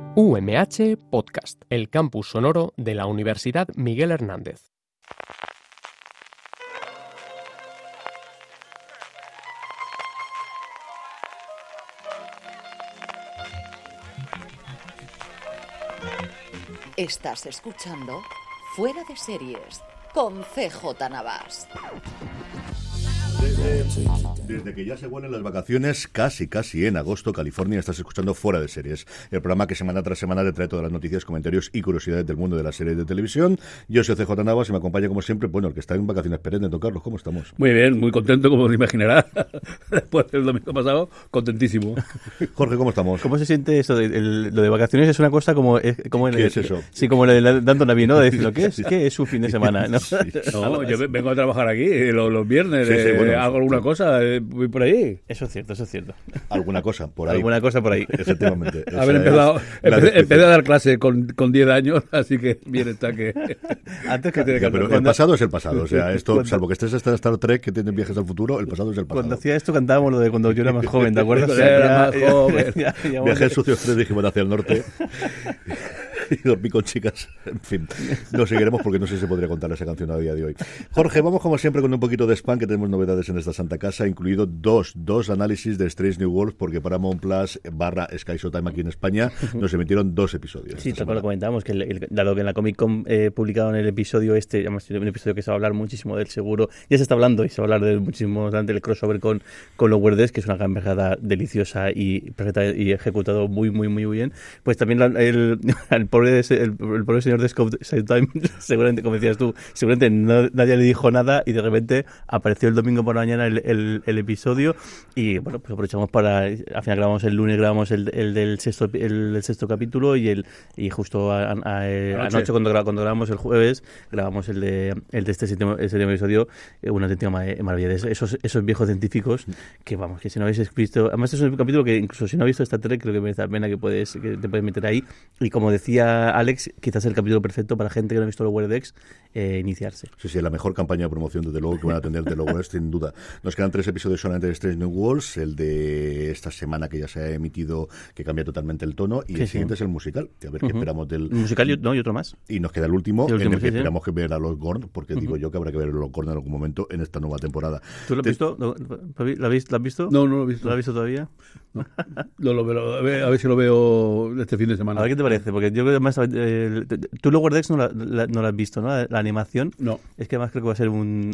UMH Podcast, el campus sonoro de la Universidad Miguel Hernández. Estás escuchando Fuera de Series con CJ Navas. Desde que ya se vuelven las vacaciones, casi en agosto, California, estás escuchando Fuera de Series, el programa que semana tras semana te trae todas las noticias, comentarios y curiosidades del mundo de las series de televisión. Yo soy CJ Navas y me acompaña como siempre, bueno, el que está en vacaciones perennes, don Carlos, ¿cómo estamos? Muy bien, muy contento, como te imaginarás. Después del domingo pasado, contentísimo. Jorge, ¿cómo estamos? ¿Cómo se siente eso? Lo de vacaciones es una cosa como... ¿Qué es eso? Sí, como lo de dando Navi, ¿no? De decir, ¿qué es su fin de semana? ¿No? Sí. No, yo vengo a trabajar aquí los viernes, Sí, bueno, hago alguna cosa, voy por ahí. Eso es cierto. Alguna cosa por ahí. Alguna cosa por ahí. Efectivamente. Empecé a dar clase con 10 años, así que bien está que... Antes que te... Ya, pero el pasado es el pasado, o sea, esto, salvo que estés en Star Trek, que tienen viajes al futuro, el pasado es el pasado. Cuando hacía esto cantábamos lo de cuando yo era más joven, ¿te acuerdas? Cuando era más joven. Viajes sucios 3, dijimos, hacia el norte. Y dormí con chicas. En fin, no seguiremos porque no sé si se podría contar esa canción a día de hoy. Jorge, vamos como siempre con un poquito de spam, que tenemos novedades en esta santa casa, incluido dos análisis de Strange New Worlds, porque Paramount Plus / Sky Showtime aquí en España nos emitieron 2 episodios. Sí, tal cual lo comentábamos, que dado que en la Comic Con publicaron el episodio además un episodio que se va a hablar muchísimo del seguro, ya se está hablando y se va a hablar de muchísimo durante el crossover con Lower Decks, que es una gamberjada deliciosa y perfecta y ejecutado muy bien. Pues también el pobre señor de Showtime, seguramente, como decías tú, seguramente nadie le dijo nada y de repente apareció el domingo por la mañana el episodio y bueno, pues aprovechamos para, al final grabamos el lunes, grabamos el del sexto capítulo y justo anoche cuando grabamos el jueves grabamos el de este séptimo episodio, una auténtica maravilla de esos viejos científicos que vamos, que si no habéis visto, además es un capítulo que incluso si no habéis visto Star Trek creo que merece la pena que te puedes meter ahí, y como decía Alex, quizás el capítulo perfecto para gente que no ha visto Lower Decks, iniciarse. Sí, la mejor campaña de promoción desde luego que van a tener de Lower Decks, sin duda. Nos quedan 3 episodios solamente de Strange New Worlds, el de esta semana que ya se ha emitido, que cambia totalmente el tono, y el siguiente es el musical, que a ver qué esperamos del... El musical y otro más. Y nos queda el último en el que esperamos que ver a los Gorn, porque digo yo que habrá que ver a los Gorn en algún momento en esta nueva temporada. ¿Tú lo has visto? ¿La has visto? No lo he visto. ¿Lo has visto todavía? No. A ver si lo veo este fin de semana. A ver qué te parece, porque yo creo que además tú Lower Decks no la has visto, ¿no? La animación. No. Es que además creo que va a ser un...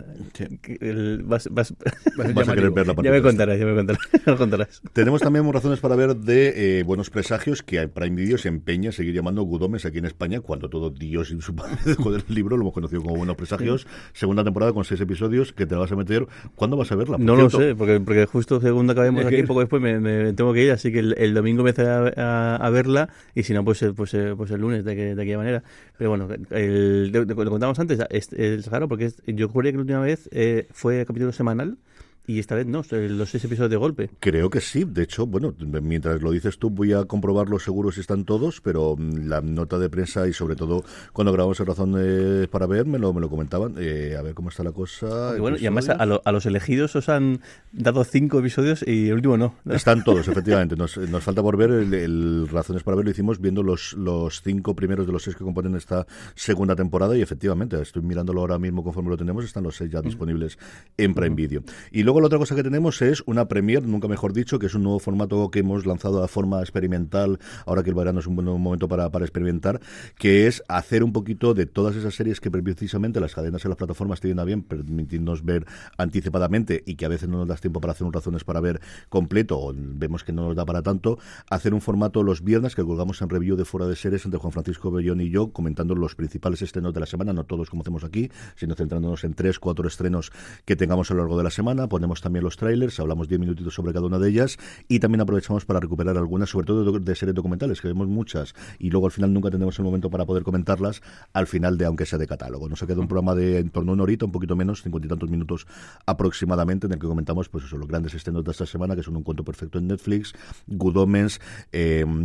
Vas a querer ver la parte. Ya me contarás. Tenemos también razones para ver de Buenos Presagios, que Prime Video se empeña a seguir llamando Good Omens aquí en España, cuando todo Dios y su padre dejó del libro, lo hemos conocido como Buenos Presagios. Segunda temporada con 6 episodios que te vas a meter. ¿Cuándo vas a verla? No lo sé, porque justo según acabemos aquí, poco después me tengo que ir, así que el domingo empezaré a verla, y si no, pues el lunes, de aquella manera. Pero bueno, lo contamos antes, es raro, porque yo juré que la última vez fue capítulo semanal, y esta vez no, los 6 episodios de golpe. Creo que sí, de hecho, bueno, mientras lo dices tú voy a comprobarlo seguro si están todos, pero la nota de prensa y sobre todo cuando grabamos el Razón para ver me lo comentaban, a ver cómo está la cosa. Y bueno, y además a los elegidos os han dado 5 episodios y el último no. Están todos, efectivamente, nos falta por ver el Razones para ver, lo hicimos viendo los 5 primeros de los 6 que componen esta segunda temporada, y efectivamente, estoy mirándolo ahora mismo conforme lo tenemos, están los 6 ya disponibles en Prime Video. Y luego la otra cosa que tenemos es una premiere, nunca mejor dicho, que es un nuevo formato que hemos lanzado de forma experimental, ahora que el verano es un buen momento para experimentar, que es hacer un poquito de todas esas series que precisamente las cadenas y las plataformas tienen a bien permitirnos ver anticipadamente, y que a veces no nos da tiempo para hacer un Razones para ver completo, o vemos que no nos da para tanto, hacer un formato los viernes que colgamos en review de Fuera de Series entre Juan Francisco Bellón y yo, comentando los principales estrenos de la semana, no todos como hacemos aquí, sino centrándonos en 3-4 estrenos que tengamos a lo largo de la semana. Ponemos también los trailers, hablamos 10 minutitos sobre cada una de ellas, y también aprovechamos para recuperar algunas, sobre todo de series documentales, que vemos muchas y luego al final nunca tenemos el momento para poder comentarlas al final, de aunque sea de catálogo. Nos ha quedado un programa de en torno a una horita, un poquito menos, 50 y tantos minutos aproximadamente, en el que comentamos pues eso, los grandes estrenos de esta semana, que son Un Cuento Perfecto en Netflix, Good Omens,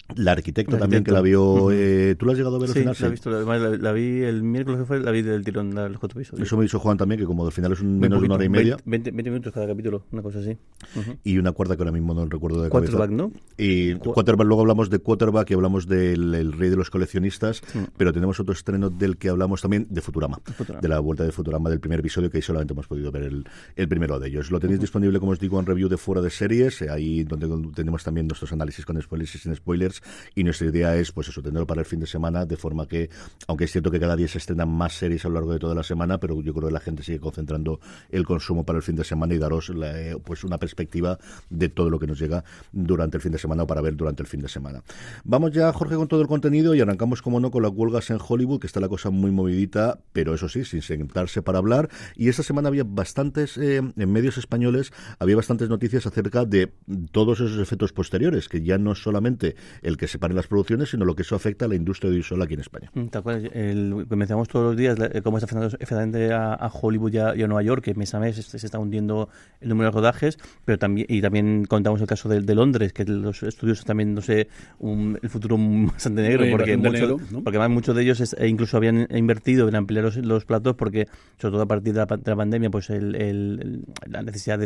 La arquitecta también, que la vio... ¿Tú la has llegado a ver al final? Sí, la he visto. Además, la vi el miércoles que fue, la vi del tirón de los 4 episodios. Eso me dicho Juan también, que como al final es menos de una hora y media. 20 minutos cada capítulo, una cosa así. Y una cuarta que ahora mismo no recuerdo de cabeza. Quarterback, ¿no? Y Quarterback, luego hablamos de Quarterback y hablamos del el rey de los coleccionistas, pero tenemos otro estreno del que hablamos también, de Futurama. De la vuelta de Futurama, del primer episodio, que ahí solamente hemos podido ver el primero de ellos. Lo tenéis disponible, como os digo, en review de Fuera de Series, ahí donde tenemos también nuestros análisis con spoilers y sin spoilers, y nuestra idea es, pues eso, tenerlo para el fin de semana, de forma que, aunque es cierto que cada día se estrenan más series a lo largo de toda la semana, pero yo creo que la gente sigue concentrando el consumo para el fin de semana y daros pues una perspectiva de todo lo que nos llega durante el fin de semana o para ver durante el fin de semana. Vamos ya, Jorge, con todo el contenido y arrancamos, como no, con las huelgas en Hollywood, que está la cosa muy movidita, pero eso sí, sin sentarse para hablar. Y esta semana había bastantes, en medios españoles, había bastantes noticias acerca de todos esos efectos posteriores, que ya no es solamente el que se paren las producciones, sino lo que eso afecta a la industria audiovisual aquí en España. Tal cual, que mencionamos todos los días, cómo está afectando efectivamente a Hollywood y a Nueva York, que mes a mes se está hundiendo el número de rodajes, pero también contamos el caso de Londres, que los estudios también, no sé, el futuro bastante negro, porque además muchos de ellos incluso habían invertido en ampliar los platos, porque sobre todo a partir de la pandemia, pues la necesidad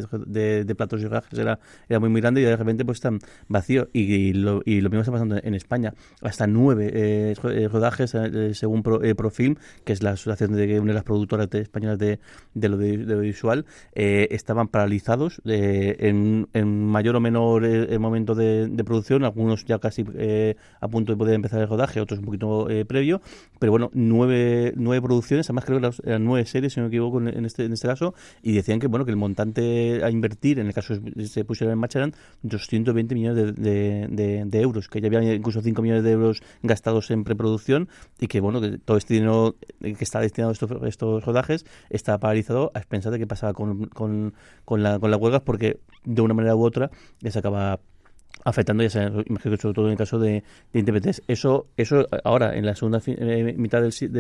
de platos y rodajes era muy grande, y de repente pues están vacíos, y lo mismo está pasando en España. Hasta 9 rodajes, según Profilm, que es la asociación que une las productoras españolas de lo audiovisual, estaban paralizados en mayor o menor momento de producción, algunos ya casi a punto de poder empezar el rodaje, otros un poquito previo, pero bueno, 9 producciones, además creo que eran 9 series, si no me equivoco, en este caso, y decían que bueno, que el montante a invertir, en el caso se pusieron en marcha, eran 220 millones de euros, que ya había incluso 5 millones de euros gastados en preproducción, y que bueno, que todo este dinero que está destinado a estos rodajes está paralizado a expensas de qué pasaba con las huelgas, porque de una manera u otra les acaba afectando, ya sea, imagino que sobre todo en el caso de intérpretes. Eso ahora, en la segunda mitad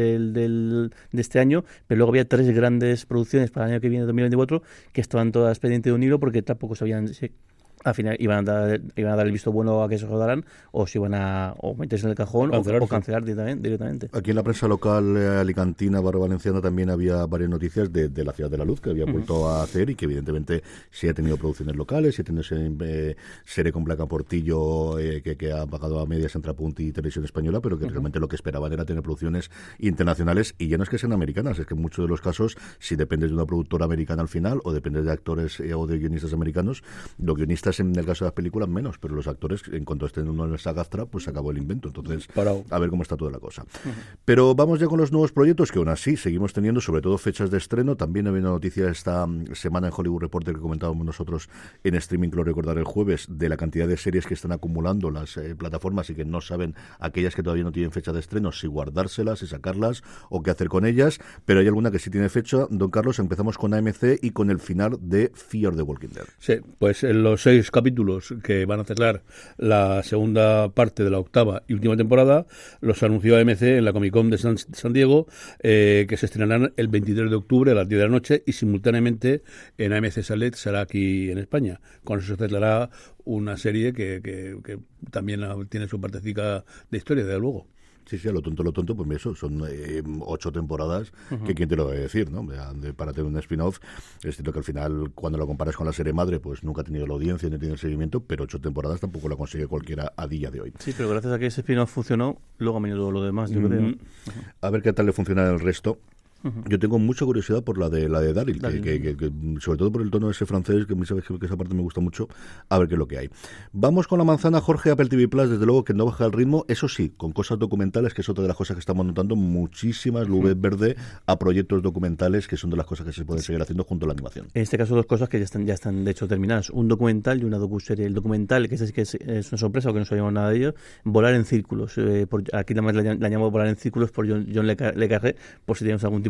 de este año, pero luego había 3 grandes producciones para el año que viene, 2024, que estaban todas pendientes de un hilo, porque tampoco sabían al final iban a dar el visto bueno a que se rodaran, o si iban a meterse en el cajón o cancelar directamente. Aquí en la prensa local alicantina valenciana también había varias noticias de la Ciudad de la Luz, que había vuelto a hacer, y que evidentemente sí ha tenido producciones locales, sí ha tenido serie con Blanca Portillo, que ha pagado a medias entre Apunti y Televisión Española, pero que realmente lo que esperaban era tener producciones internacionales, y ya no es que sean americanas, es que en muchos de los casos, si dependes de una productora americana al final, o dependes de actores o de guionistas americanos, los guionistas en el caso de las películas menos, pero los actores, en cuanto estén uno en el SAG-AFTRA, pues se acabó el invento. Entonces, a ver cómo está toda la cosa. Pero vamos ya con los nuevos proyectos, que aún así seguimos teniendo, sobre todo fechas de estreno. También había una noticia esta semana en Hollywood Reporter que comentábamos nosotros en streaming, lo recordar el jueves, de la cantidad de series que están acumulando las plataformas y que no saben, aquellas que todavía no tienen fecha de estreno, si guardárselas, si sacarlas o qué hacer con ellas. Pero hay alguna que sí tiene fecha. Don Carlos, empezamos con AMC y con el final de Fear the Walking Dead. Sí, pues en los 6 capítulos que van a cerrar la segunda parte de la 8ª y última temporada, los anunció AMC en la Comic Con de San Diego, que se estrenarán el 23 de octubre a las 10 de la noche, y simultáneamente en AMC Salet será aquí en España. Con eso se cerrará una serie que también tiene su partecica de historia, desde luego. Sí, a lo tonto, pues eso, son 8 temporadas, que quién te lo va a decir, ¿no? Para tener un spin-off, es cierto que al final, cuando lo comparas con la serie madre, pues nunca ha tenido la audiencia, ni ha tenido el seguimiento, pero 8 temporadas tampoco la consigue cualquiera a día de hoy. Sí, pero gracias a que ese spin-off funcionó, luego ha venido todo lo demás, yo creo. A ver qué tal le funciona el resto. Yo tengo mucha curiosidad por la de Daryl, que sobre todo por el tono ese francés, que sabes que esa parte me gusta mucho, a ver qué es lo que hay. Vamos con la manzana, Jorge. Apple TV Plus, desde luego que no baja el ritmo, eso sí, con cosas documentales, que es otra de las cosas que estamos notando, muchísimas luz verde a proyectos documentales, que son de las cosas que se pueden seguir haciendo junto a la animación. En este caso, 2 cosas que ya están de hecho terminadas, un documental y una docuserie. El documental, que es una sorpresa, o que no sabíamos nada de ello, Volar en círculos. Aquí nada más la llamo Volar en círculos por John Le Carré, por si tenemos algún tipo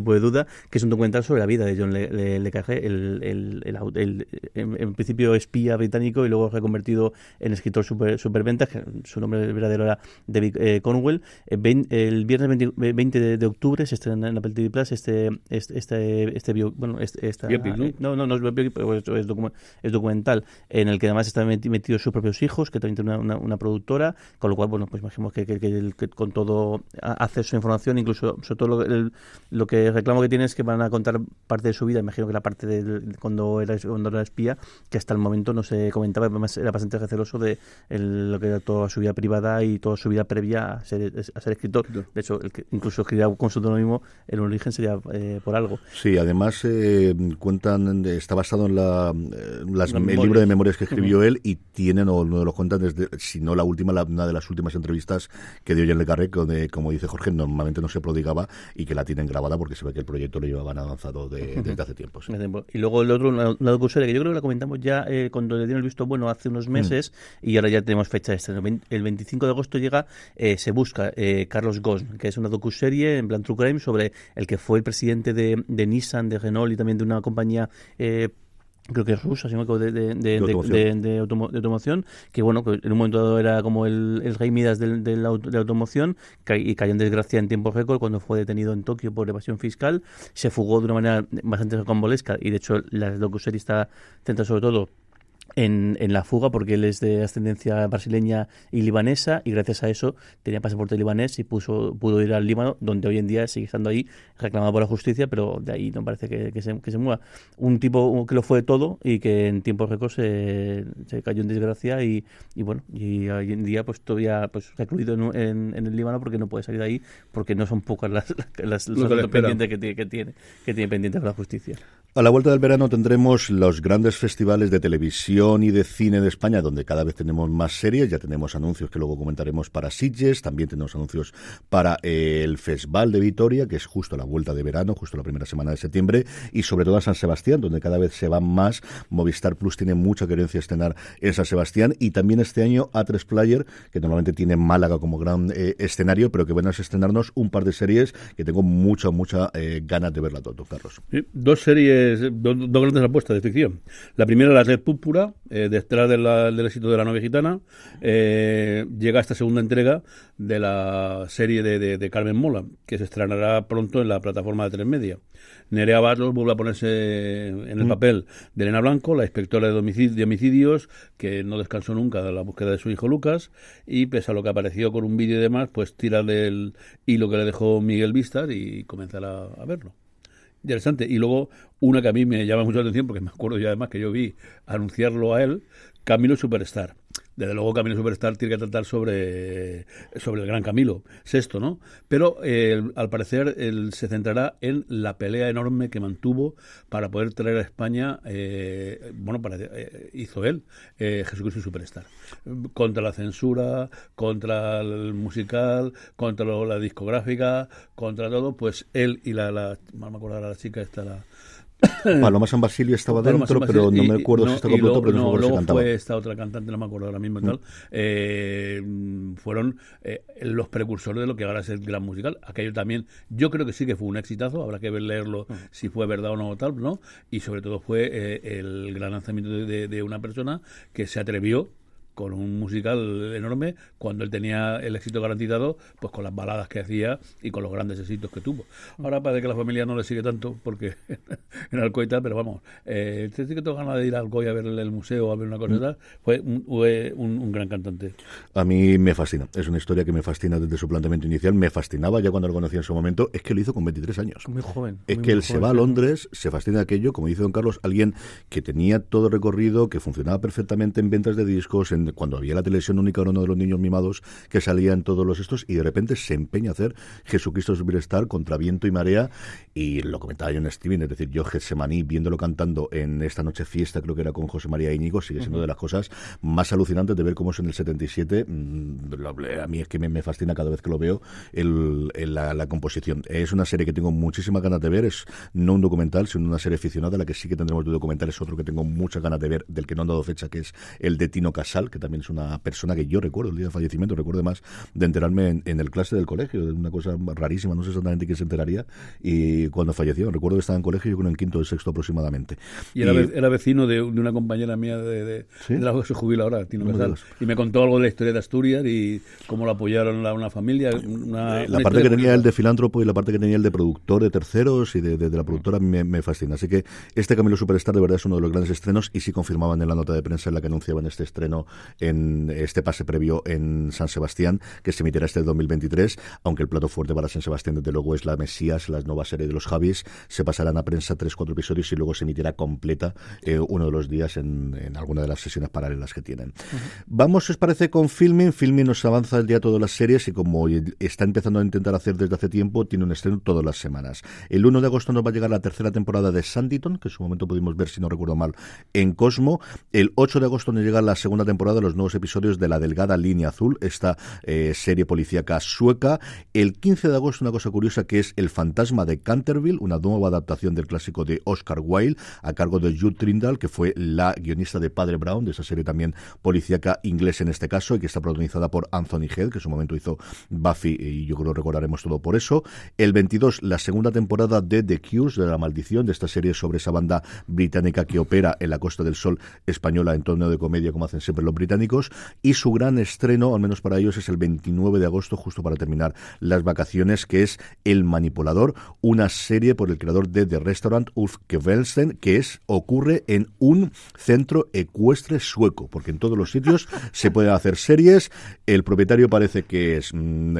tipo de duda, que es un documental sobre la vida de John Le Carré, en principio espía británico y luego reconvertido en escritor superventas, que su nombre verdadero era David Cornwell. El viernes 20 de octubre se estrena en Apple TV Plus es documental, en el que además están metidos sus propios hijos, que también tiene una productora, con lo cual, bueno, pues imaginemos que con todo acceso a información, incluso sobre todo lo que reclamo que tiene es que van a contar parte de su vida. Imagino que la parte de cuando era espía, que hasta el momento no se comentaba, además era bastante receloso de lo que era toda su vida privada y toda su vida previa a ser escritor. De hecho, incluso escribía con su seudónimo, el origen sería por algo. Sí, además cuentan, está basado en el libro de memorias que escribió él, y tienen, o uno de los cuentan desde, si no la última, una de las últimas entrevistas que dio John Le Carré, donde, como dice Jorge, normalmente no se prodigaba, y que la tienen grabada porque se ve que el proyecto lo llevaban avanzado desde hace tiempo. Sí. Y luego el otro, una docuserie que yo creo que la comentamos ya cuando le dieron el visto bueno hace unos meses, y ahora ya tenemos fecha de estreno. El 25 de agosto llega Se busca, Carlos Ghosn, que es una docuserie en plan true crime sobre el que fue el presidente de Nissan, de Renault y también de una compañía creo que es rusa, si no me acuerdo, de automoción, que bueno, que en un momento dado era como el rey Midas de la automoción, y cayó en desgracia en tiempo récord cuando fue detenido en Tokio por evasión fiscal. Se fugó de una manera bastante rocambolesca, y de hecho la docuserie está centrada sobre todo en la fuga, porque él es de ascendencia brasileña y libanesa, y gracias a eso tenía pasaporte libanés y pudo ir al Líbano, donde hoy en día sigue estando ahí reclamado por la justicia, pero de ahí no parece que se mueva. Un tipo que lo fue todo y que en tiempos récord se cayó en desgracia, y bueno, y hoy en día pues todavía pues recluido en el Líbano, porque no puede salir de ahí, porque no son pocas las pendientes que tiene pendientes con la justicia. A la vuelta del verano tendremos los grandes festivales de televisión y de cine de España, donde cada vez tenemos más series. Ya tenemos anuncios que luego comentaremos para Sitges, también tenemos anuncios para el Festival de Vitoria, que es justo a la vuelta de verano, justo la primera semana de septiembre, y sobre todo a San Sebastián, donde cada vez se van más. Movistar Plus tiene mucha querencia estrenar en San Sebastián, y también este año A3 Player, que normalmente tiene Málaga como gran escenario, pero que van a estrenarnos un par de series que tengo mucha ganas de verla todo, Carlos. Sí, dos series, dos grandes apuestas de ficción. La primera, La Red Púrpura, detrás del éxito de La novia gitana, llega esta segunda entrega de la serie de Carmen Mola, que se estrenará pronto en la plataforma de 3Media. Nerea Barros vuelve a ponerse en el papel de Elena Blanco, la inspectora de homicidios, que no descansó nunca de la búsqueda de su hijo Lucas, y pese a lo que apareció con un vídeo y demás, pues tira del hilo que le dejó Miguel Vistar y comenzará a verlo. Interesante. Y luego una que a mí me llama mucho la atención, porque me acuerdo ya además que yo vi anunciarlo a él, Camilo Superstar. Desde luego Camilo Superstar tiene que tratar sobre el gran Camilo VI, ¿no? Pero al parecer él se centrará en la pelea enorme que mantuvo para poder traer a España, hizo él, Jesucristo Superstar. Contra la censura, contra el musical, contra la discográfica, contra todo, pues él y no me acuerdo ahora la chica esta, Paloma San Basilio estaba dentro, pero no me acuerdo si está completo, pero no luego se cantaba. Fue esta otra cantante, no me acuerdo ahora mismo y tal, fueron los precursores de lo que ahora es el gran musical. Aquello también, yo creo que sí que fue un exitazo, habrá que leerlo si fue verdad o no tal, ¿no? Y sobre todo fue el gran lanzamiento de una persona que se atrevió con un musical enorme, cuando él tenía el éxito garantizado, pues con las baladas que hacía y con los grandes éxitos que tuvo. Ahora parece que la familia no le sigue tanto, porque en Alcoy y tal, pero vamos, sí que tengo ganas de ir a Alcoy a ver el museo, a ver una cosa y tal. Fue un gran cantante. A mí me fascina, es una historia que me fascina desde su planteamiento inicial, me fascinaba ya cuando lo conocía en su momento, es que lo hizo con 23 años. Muy joven. Es que él se va a Londres, se fascina de aquello, como dice don Carlos, alguien que tenía todo recorrido, que funcionaba perfectamente en ventas de discos, cuando había la televisión única, era uno de los niños mimados que salía en todos los estos, y de repente se empeña a hacer Jesucristo Superstar contra viento y marea, y lo comentaba John Steven, es decir, yo Getsemaní, viéndolo cantando en Esta noche fiesta, creo que era con José María Íñigo, sigue siendo de las cosas más alucinantes de ver cómo es en el 77. A mí es que me fascina cada vez que lo veo la composición. Es una serie que tengo muchísimas ganas de ver, es no un documental, sino una serie aficionada. La que sí que tendremos de documental es otro que tengo muchas ganas de ver, del que no han dado fecha, que es el de Tino Casal, que también es una persona que yo recuerdo, el día del fallecimiento, recuerdo más de enterarme en el clase del colegio, de una cosa rarísima, no sé exactamente quién se enteraría, y cuando falleció, recuerdo que estaba en colegio, yo creo en quinto o sexto aproximadamente. Y era vecino de una compañera mía ¿Sí? de la que se jubila ahora, Tino No Casal, y me contó algo de la historia de Asturias y cómo lo apoyaron una familia. La parte que tenía él de filántropo y la parte que tenía él de productor de terceros y de la productora me fascina. Así que este Camilo Superstar de verdad es uno de los grandes estrenos, y sí confirmaban en la nota de prensa en la que anunciaban este estreno, en este pase previo en San Sebastián, que se emitirá este 2023, aunque el plato fuerte para San Sebastián desde luego es la Mesías, la nueva serie de los Javis. Se pasarán a prensa 3-4 episodios y luego se emitirá completa uno de los días en alguna de las sesiones paralelas que tienen. Vamos, os parece, con Filmin. Filmin nos avanza el día todas las series, y como está empezando a intentar hacer desde hace tiempo, tiene un estreno todas las semanas. El 1 de agosto nos va a llegar la tercera temporada de Sanditon, que en su momento pudimos ver, si no recuerdo mal, en Cosmo. El 8 de agosto nos llega la segunda temporada, los nuevos episodios de La Delgada Línea Azul, esta serie policíaca sueca. El 15 de agosto, una cosa curiosa, que es El Fantasma de Canterville, una nueva adaptación del clásico de Oscar Wilde, a cargo de Jude Trindall, que fue la guionista de Padre Brown, de esa serie también policíaca inglesa en este caso, y que está protagonizada por Anthony Head, que en su momento hizo Buffy, y yo creo que recordaremos todo por eso. El 22, la segunda temporada de The Cures, de La Maldición, de esta serie sobre esa banda británica que opera en la Costa del Sol española en torno de comedia, como hacen siempre los británicos, y su gran estreno, al menos para ellos, es el 29 de agosto, justo para terminar las vacaciones, que es El Manipulador, una serie por el creador de The Restaurant, Ulf Kjellsten, que ocurre en un centro ecuestre sueco, porque en todos los sitios se pueden hacer series. El propietario parece que es,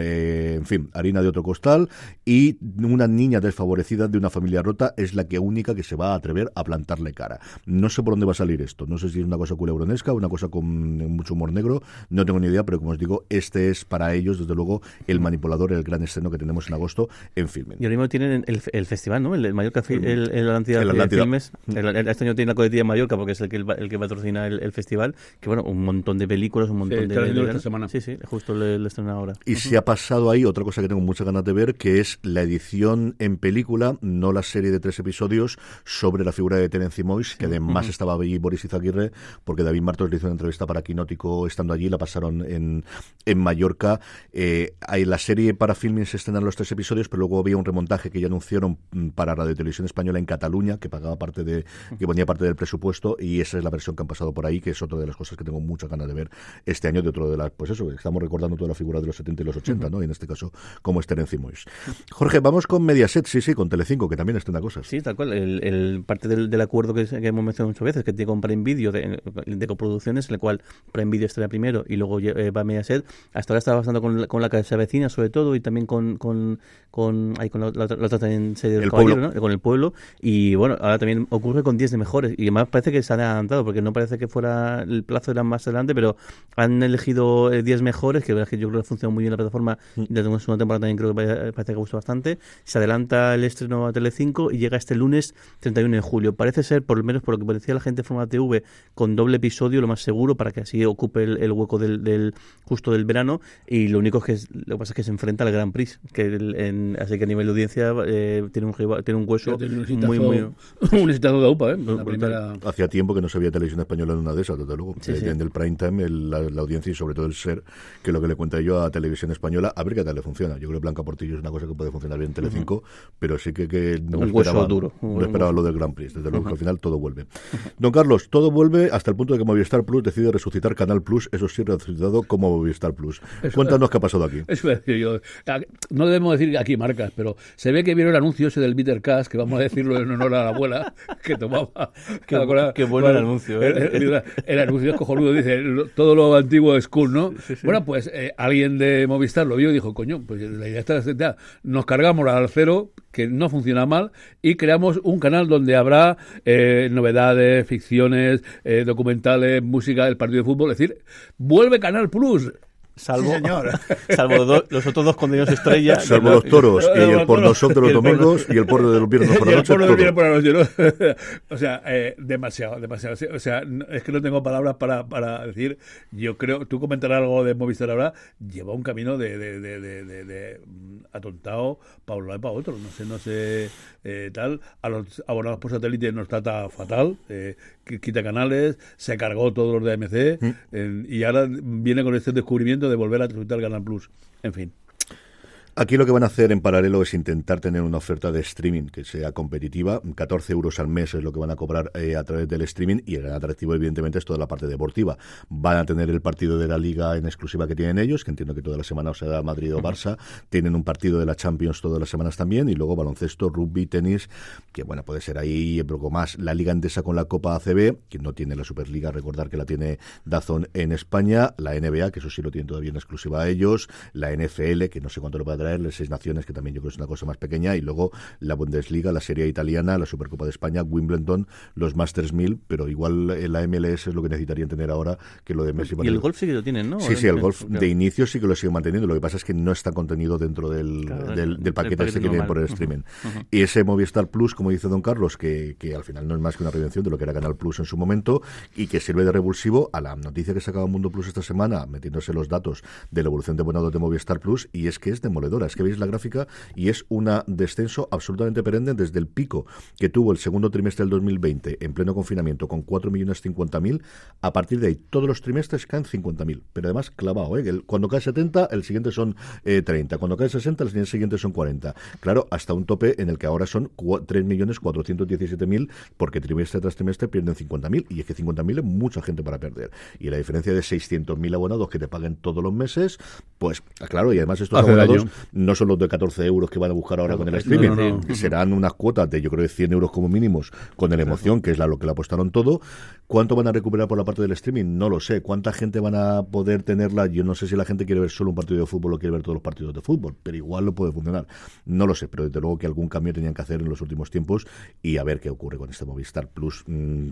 en fin, harina de otro costal, y una niña desfavorecida de una familia rota es la única que se va a atrever a plantarle cara. No sé por dónde va a salir esto, no sé si es una cosa culebronesca, una cosa con mucho humor negro, no tengo ni idea, pero como os digo, este es para ellos, desde luego, El Manipulador, el gran estreno que tenemos en agosto en Filmin. Y ahora mismo tienen el festival, ¿no? El Mallorca, el Atlántida de Filmes. Este año tiene la coletilla en Mallorca, porque es el que patrocina el festival, que bueno, un montón de películas, un montón de esta semana. Sí, justo le estrenan ahora. Y se ha pasado ahí otra cosa que tengo muchas ganas de ver, que es la edición en película, no la serie de 3 episodios, sobre la figura de Terence Moix, que además estaba allí Boris Izaguirre, porque David Martos le hizo una entrevista para Quinótico estando allí, la pasaron en Mallorca. La serie para Filmin se estrenan los 3 episodios, pero luego había un remontaje que ya anunciaron para Radio Televisión Española en Cataluña, que pagaba que ponía parte del presupuesto, y esa es la versión que han pasado por ahí, que es otra de las cosas que tengo muchas ganas de ver este año, de otro de las, pues eso, estamos recordando toda la figura de los 70 y los 80, ¿no? Y en este caso, como es Terence Moix. Jorge, vamos con Mediaset, sí, con Telecinco, que también estrena cosas. Sí, tal cual. Parte del acuerdo que hemos mencionado muchas veces, que tiene con Prime Video de coproducciones, en el cual Prime Video estrena primero y luego va a Mediaset. Hasta ahora está bastante con la que se avecina, sobre todo, y también con la otra también serie del Caballero, ¿no? Con El Pueblo. Y bueno, ahora también ocurre con 10 de mejores. Y además parece que se han adelantado, porque no parece que fuera el plazo era más adelante, pero han elegido 10 mejores, que yo creo que funciona muy bien la plataforma. La segunda temporada también creo que parece que gusta bastante. Se adelanta el estreno a Telecinco y llega este lunes 31 de julio. Parece ser, por lo menos por lo que decía la gente de Forma TV, con doble episodio, lo más seguro, para que así ocupe el hueco justo del verano. Y lo único que pasa es que se enfrenta al Grand Prix, así que a nivel de audiencia tiene un hueso muy un excitado de UPA, la primera. Hacía tiempo que no se veía Televisión Española en una de esas, desde luego. En el prime time, la audiencia y sobre todo el SER, que es lo que le cuenta yo a Televisión Española, a ver qué tal le funciona. Yo creo que Blanca Portillo es una cosa que puede funcionar bien en Telecinco, pero sí que no esperaba lo del Grand Prix. Desde luego que al final todo vuelve. Don Carlos, todo vuelve hasta el punto de que Movistar Plus decide resucitar Canal Plus, eso sí, resucitado como Movistar Plus. Cuéntanos qué ha pasado aquí. Eso es decir, no debemos decir aquí marcas, pero se ve que vieron el anuncio ese del Bitter Cash, que vamos a decirlo en honor a la abuela, que tomaba. Qué bueno el anuncio. El anuncio es cojonudo, dice, todo lo antiguo es cool, ¿no? Sí. Bueno, pues alguien de Movistar lo vio y dijo, coño, pues la idea está, nos cargamos al cero, que no funciona mal, y creamos un canal donde habrá novedades, ficciones, documentales, música, el partido de fútbol, es decir, vuelve Canal Plus. Salvo los otros dos contenidos estrella. Salvo los toros y el porno shop de los domingos y el porno de los viernes por la noche. ¿No? O sea, demasiado. O sea, es que no tengo palabras para decir. Yo creo, tú comentarás algo de Movistar ahora, lleva un camino de atontado para un lado y para otro. No sé, tal. A los abonados por satélite nos trata fatal. quita canales, se cargó todos los de AMC, y ahora viene con este descubrimiento de volver a tributar Canal Plus. En fin. Aquí lo que van a hacer en paralelo es intentar tener una oferta de streaming que sea competitiva. 14 euros al mes es lo que van a cobrar a través del streaming, y el gran atractivo evidentemente es toda la parte deportiva. Van a tener el partido de la Liga en exclusiva que tienen ellos, que entiendo que toda la semana será Madrid o Barça. Tienen un partido de la Champions todas las semanas también, y luego baloncesto, rugby, tenis, que bueno, puede ser ahí poco más. La Liga Endesa con la Copa ACB, que no tiene la Superliga, recordar que la tiene DAZN en España. La NBA, que eso sí lo tienen todavía en exclusiva a ellos. La NFL, que no sé cuánto lo va a traer, las 6 naciones, que también yo creo que es una cosa más pequeña, y luego la Bundesliga, la Serie Italiana, la Supercopa de España, Wimbledon, los Masters 1000, pero igual la MLS es lo que necesitarían tener ahora que lo de Messi. Y el golf sí que lo tienen, ¿no? Sí, el golf de inicio sí que lo siguen manteniendo, lo que pasa es que no está contenido dentro del paquete este que tienen por el streaming. Y ese Movistar Plus, como dice don Carlos, que al final no es más que una reinvención de lo que era Canal Plus en su momento, y que sirve de revulsivo a la noticia que sacaba Mundo Plus esta semana, metiéndose los datos de la evolución de abonados de Movistar Plus, y es que es demoledora. Es que veis la gráfica y es una descenso absolutamente perenne desde el pico que tuvo el segundo trimestre del 2020 en pleno confinamiento con 4.050.000. A partir de ahí todos los trimestres caen 50.000, pero además clavado, cuando cae 70 el siguiente son 30, cuando cae 60 el siguiente son 40, claro, hasta un tope en el que ahora son 3.417.000, porque trimestre tras trimestre pierden 50.000, y es que 50.000 es mucha gente para perder, y la diferencia de 600.000 abonados que te paguen todos los meses, pues claro, y además estos abonados no son los de 14 euros que van a buscar ahora con el streaming, serán unas cuotas de yo creo de 100 euros como mínimos con el emoción, que es lo que le apostaron todo. ¿Cuánto van a recuperar por la parte del streaming? No lo sé. ¿Cuánta gente van a poder tenerla? Yo no sé si la gente quiere ver solo un partido de fútbol o quiere ver todos los partidos de fútbol, pero igual lo puede funcionar. No lo sé, pero desde luego que algún cambio tenían que hacer en los últimos tiempos, y a ver qué ocurre con este Movistar Plus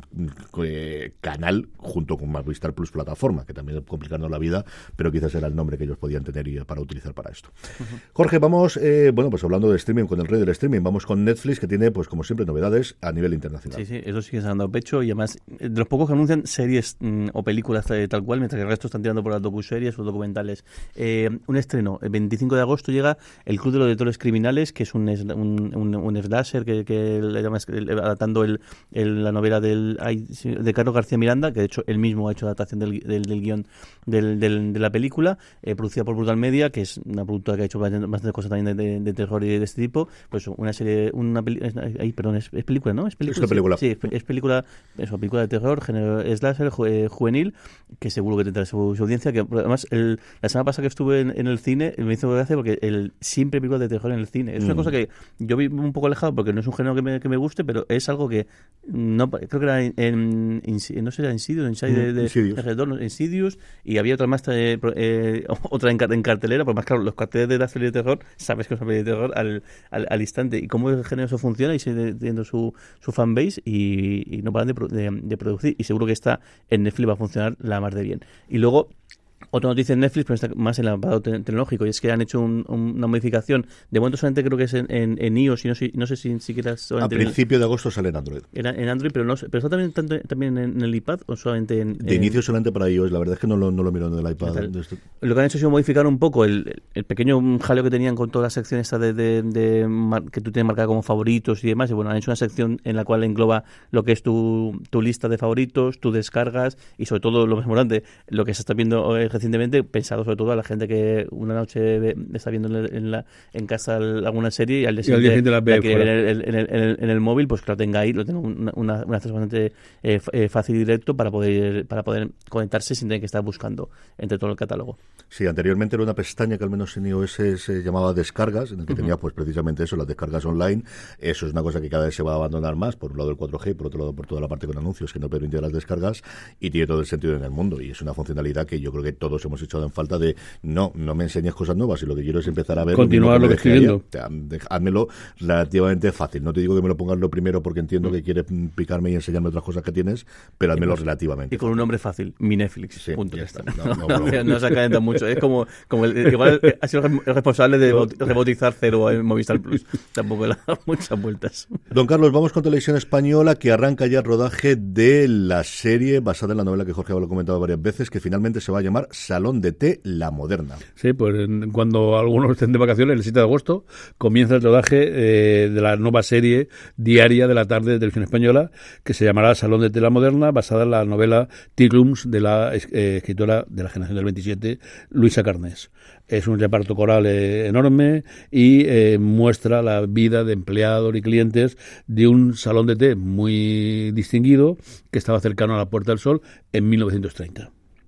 canal junto con Movistar Plus plataforma, que también es complicando la vida, pero quizás era el nombre que ellos podían tener para utilizar para esto. Jorge, vamos, pues hablando de streaming, con el rey del streaming, vamos con Netflix, que tiene, pues como siempre, novedades a nivel internacional. Sí, eso sí que se han dado pecho, y además de los pocos que anuncian series o películas tal cual, mientras que el resto están tirando por las docuseries o documentales. Un estreno, el 25 de agosto llega El Club de los Detectives Criminales, que es un slasher que le llaman, adaptando la novela de Carlos García Miranda, que de hecho él mismo ha hecho adaptación del guión de la película, producida por Brutal Media, que es una productora que ha hecho bastantes cosas también de terror y de este tipo. Pues una serie, es película, ¿no? Es una película. Sí, es película de terror, género slasher, juvenil, que seguro que tendrá su audiencia, que además la semana pasada que estuve en el cine me hizo gracia porque siempre películas de terror en el cine. Es una cosa que yo vi un poco alejado porque no es un género que me guste, pero es algo que no creo que era no sé, era Insidious, y había otra más otra en cartelera, porque más claro, los carteles de la serie de terror, sabes que es una serie de terror al instante, y cómo el género eso funciona y sigue teniendo su fanbase y no paran de producir, y seguro que está en Netflix va a funcionar la más de bien. Y luego otra noticia en Netflix, pero está más en el apartado tecnológico, y es que han hecho una modificación. De momento solamente creo que es en iOS, y no sé si siquiera solamente... A principio de agosto sale en Android. En Android, pero está también en el iPad, o solamente de inicio solamente para iOS. La verdad es que no lo miro en el iPad. Lo que han hecho ha sido modificar un poco el pequeño jaleo que tenían con toda la sección esta que tú tienes marcada como favoritos y demás, y bueno, han hecho una sección en la cual engloba lo que es tu lista de favoritos, tu descargas, y sobre todo lo más importante, lo que se está viendo recientemente, pensado sobre todo a la gente que una noche está viendo en casa alguna serie y al día siguiente la quiere ver en el móvil, pues que lo tenga ahí, lo tenga un acceso bastante fácil y directo para poder conectarse sin tener que estar buscando entre todo el catálogo. Sí, anteriormente era una pestaña que al menos en iOS se llamaba descargas, en el que tenía pues precisamente eso, las descargas online. Eso es una cosa que cada vez se va a abandonar más, por un lado el 4G, por otro lado por toda la parte con anuncios que no permite las descargas, y tiene todo el sentido en el mundo, y es una funcionalidad que yo creo que todos hemos echado en falta de no me enseñes cosas nuevas, y lo que quiero es empezar a ver continuar lo que estoy viendo. Házmelo relativamente fácil. No te digo que me lo pongas lo primero porque entiendo que quieres picarme y enseñarme otras cosas que tienes, pero házmelo relativamente. Y con un nombre fácil, mi Netflix. Sí, punto. Ya está. No se acalenta mucho. Es como igual ha sido el responsable de rebautizar Cero en Movistar Plus. Tampoco le da muchas vueltas. Don Carlos, vamos con Televisión Española, que arranca ya el rodaje de la serie basada en la novela que Jorge ha comentado varias veces, que finalmente se va a llamar llamar Salón de Té La Moderna. Sí, pues cuando algunos estén de vacaciones, el 7 de agosto, comienza el rodaje de la nueva serie diaria de la tarde de Televisión Española, que se llamará Salón de Té La Moderna, basada en la novela Tea Rooms de la escritora de la generación del 27, Luisa Carnés. Es un reparto coral enorme y muestra la vida de empleados y clientes de un salón de té muy distinguido que estaba cercano a la Puerta del Sol en 1930.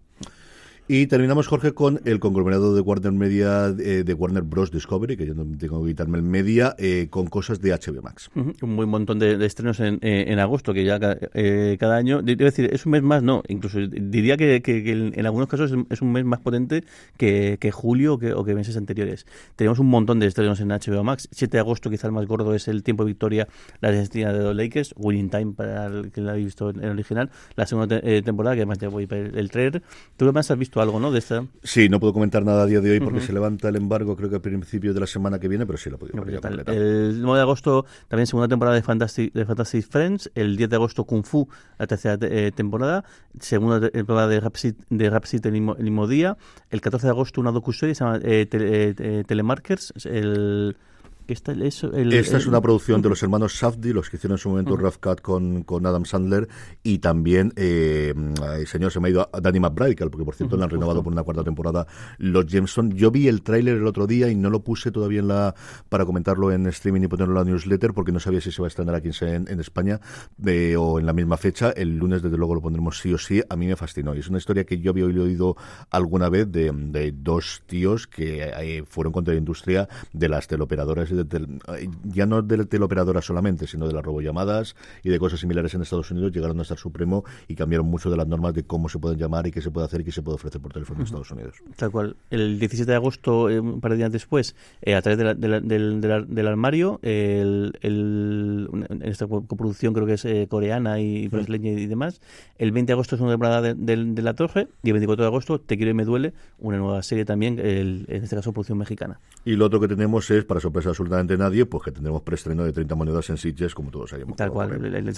Y terminamos, Jorge, con el conglomerado de Warner Media, de Warner Bros. Discovery, que yo no tengo que quitarme el media, con cosas de HBO Max. Un buen montón de estrenos en agosto, que ya cada año, debo decir, es un mes más, no, incluso diría que en algunos casos es un mes más potente que julio o que meses anteriores. Tenemos un montón de estrenos en HBO Max. 7 de agosto, quizá el más gordo, es El Tiempo de Victoria, la desestina de los Lakers, Winning Time, para el que la habéis visto en el original, la segunda temporada, que además ya voy a ver el trailer. Tú además has visto algo, ¿no?, de esta. Sí, no puedo comentar nada a día de hoy porque se levanta el embargo, creo que a principios de la semana que viene, pero sí lo he podido ver. El 9 de agosto también segunda temporada de Fantastic Friends, el 10 de agosto Kung Fu, la tercera temporada, segunda temporada de Rhapsody el mismo día, el 14 de agosto una docuserie se llama Telemarkers, esta es una producción de los hermanos Safdie, los que hicieron en su momento Rough Cut con Adam Sandler, y también, señor, se me ha ido a Danny McBride, porque por cierto le han renovado por una cuarta temporada los Jameson. Yo vi el tráiler el otro día y no lo puse todavía para comentarlo en streaming y ponerlo en la newsletter, porque no sabía si se va a estrenar aquí en España o en la misma fecha. El lunes, desde luego, lo pondremos sí o sí. A mí me fascinó. Y es una historia que yo había oído alguna vez de dos tíos que fueron contra la industria de las teleoperadoras, ya no de teleoperadoras solamente, sino de las robollamadas y de cosas similares en Estados Unidos. Llegaron a estar supremo y cambiaron mucho de las normas de cómo se pueden llamar y qué se puede hacer y qué se puede ofrecer por teléfono en Estados Unidos. Tal cual. El 17 de agosto, un par de días después, a través del armario, en esta coproducción creo que es coreana y brasileña y demás. El 20 de agosto es una temporada de La Torre, y el 24 de agosto Te quiero y me duele, una nueva serie también, en este caso producción mexicana. Y lo otro que tenemos es, para sorpresa absolutamente nadie, pues que tendremos preestreno de 30 monedas en Sitges, como todos sabemos. Tal cual.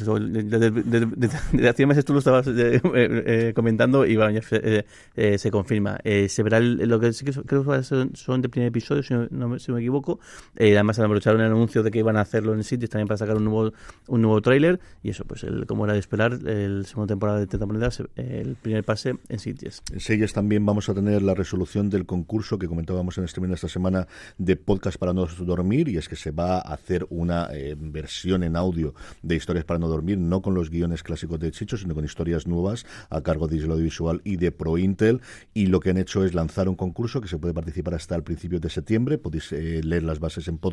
Desde hace meses tú lo estabas comentando y bueno, ya se confirma. Se verá lo que sí que creo que son de primer episodio, si no me equivoco. Además aprovecharon el anuncio de que iban a hacerlo en Sitges también para sacar un nuevo tráiler, y eso, pues como era de esperar, la segunda temporada de 30 monedas, el primer pase en Sitges. En Sitges también vamos a tener la resolución del concurso que comentábamos en streaming esta semana de podcast para no dormir, y es que se va a hacer una versión en audio de Historias para no dormir, no con los guiones clásicos de Chicho, sino con historias nuevas a cargo de Isla Audiovisual y de ProIntel, y lo que han hecho es lanzar un concurso que se puede participar hasta el principio de septiembre. Podéis leer las bases en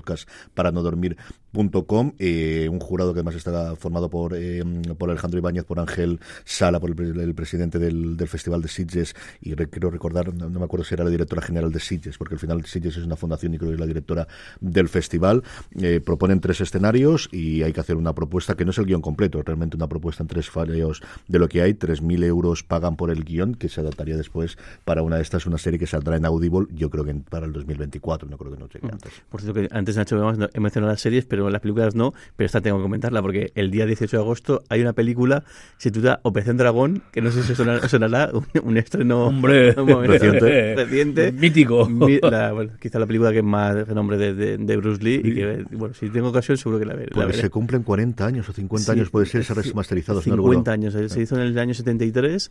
podcastparanodormir.com. Un jurado que además está formado por Alejandro Ibáñez, por Ángel Sala, por el presidente del Festival de Sitges, y quiero recordar, no me acuerdo si era la directora general de Sitges, porque al final Sitges es una fundación y creo que es la directora del festival. Proponen 3 escenarios y hay que hacer una propuesta que no es el guión completo, es realmente una propuesta en 3 fallos de lo que hay. 3.000 euros pagan por el guión, que se adaptaría después para una de estas, una serie que saldrá en Audible, yo creo que para el 2024, no creo que no llegue antes. Por cierto, que antes en HBO he mencionado las series, pero las películas no, pero esta tengo que comentarla, porque el día 18 de agosto hay una película situada Operación Dragón, que no sé si sonará, un estreno reciente, mítico. Quizá la película que es más renombre de Bruce Lee, y que, bueno, si tengo ocasión seguro que la veré. Porque se cumplen 40 años o 50 años, puede ser, se ha remasterizado. 50 años, se hizo en el año 73,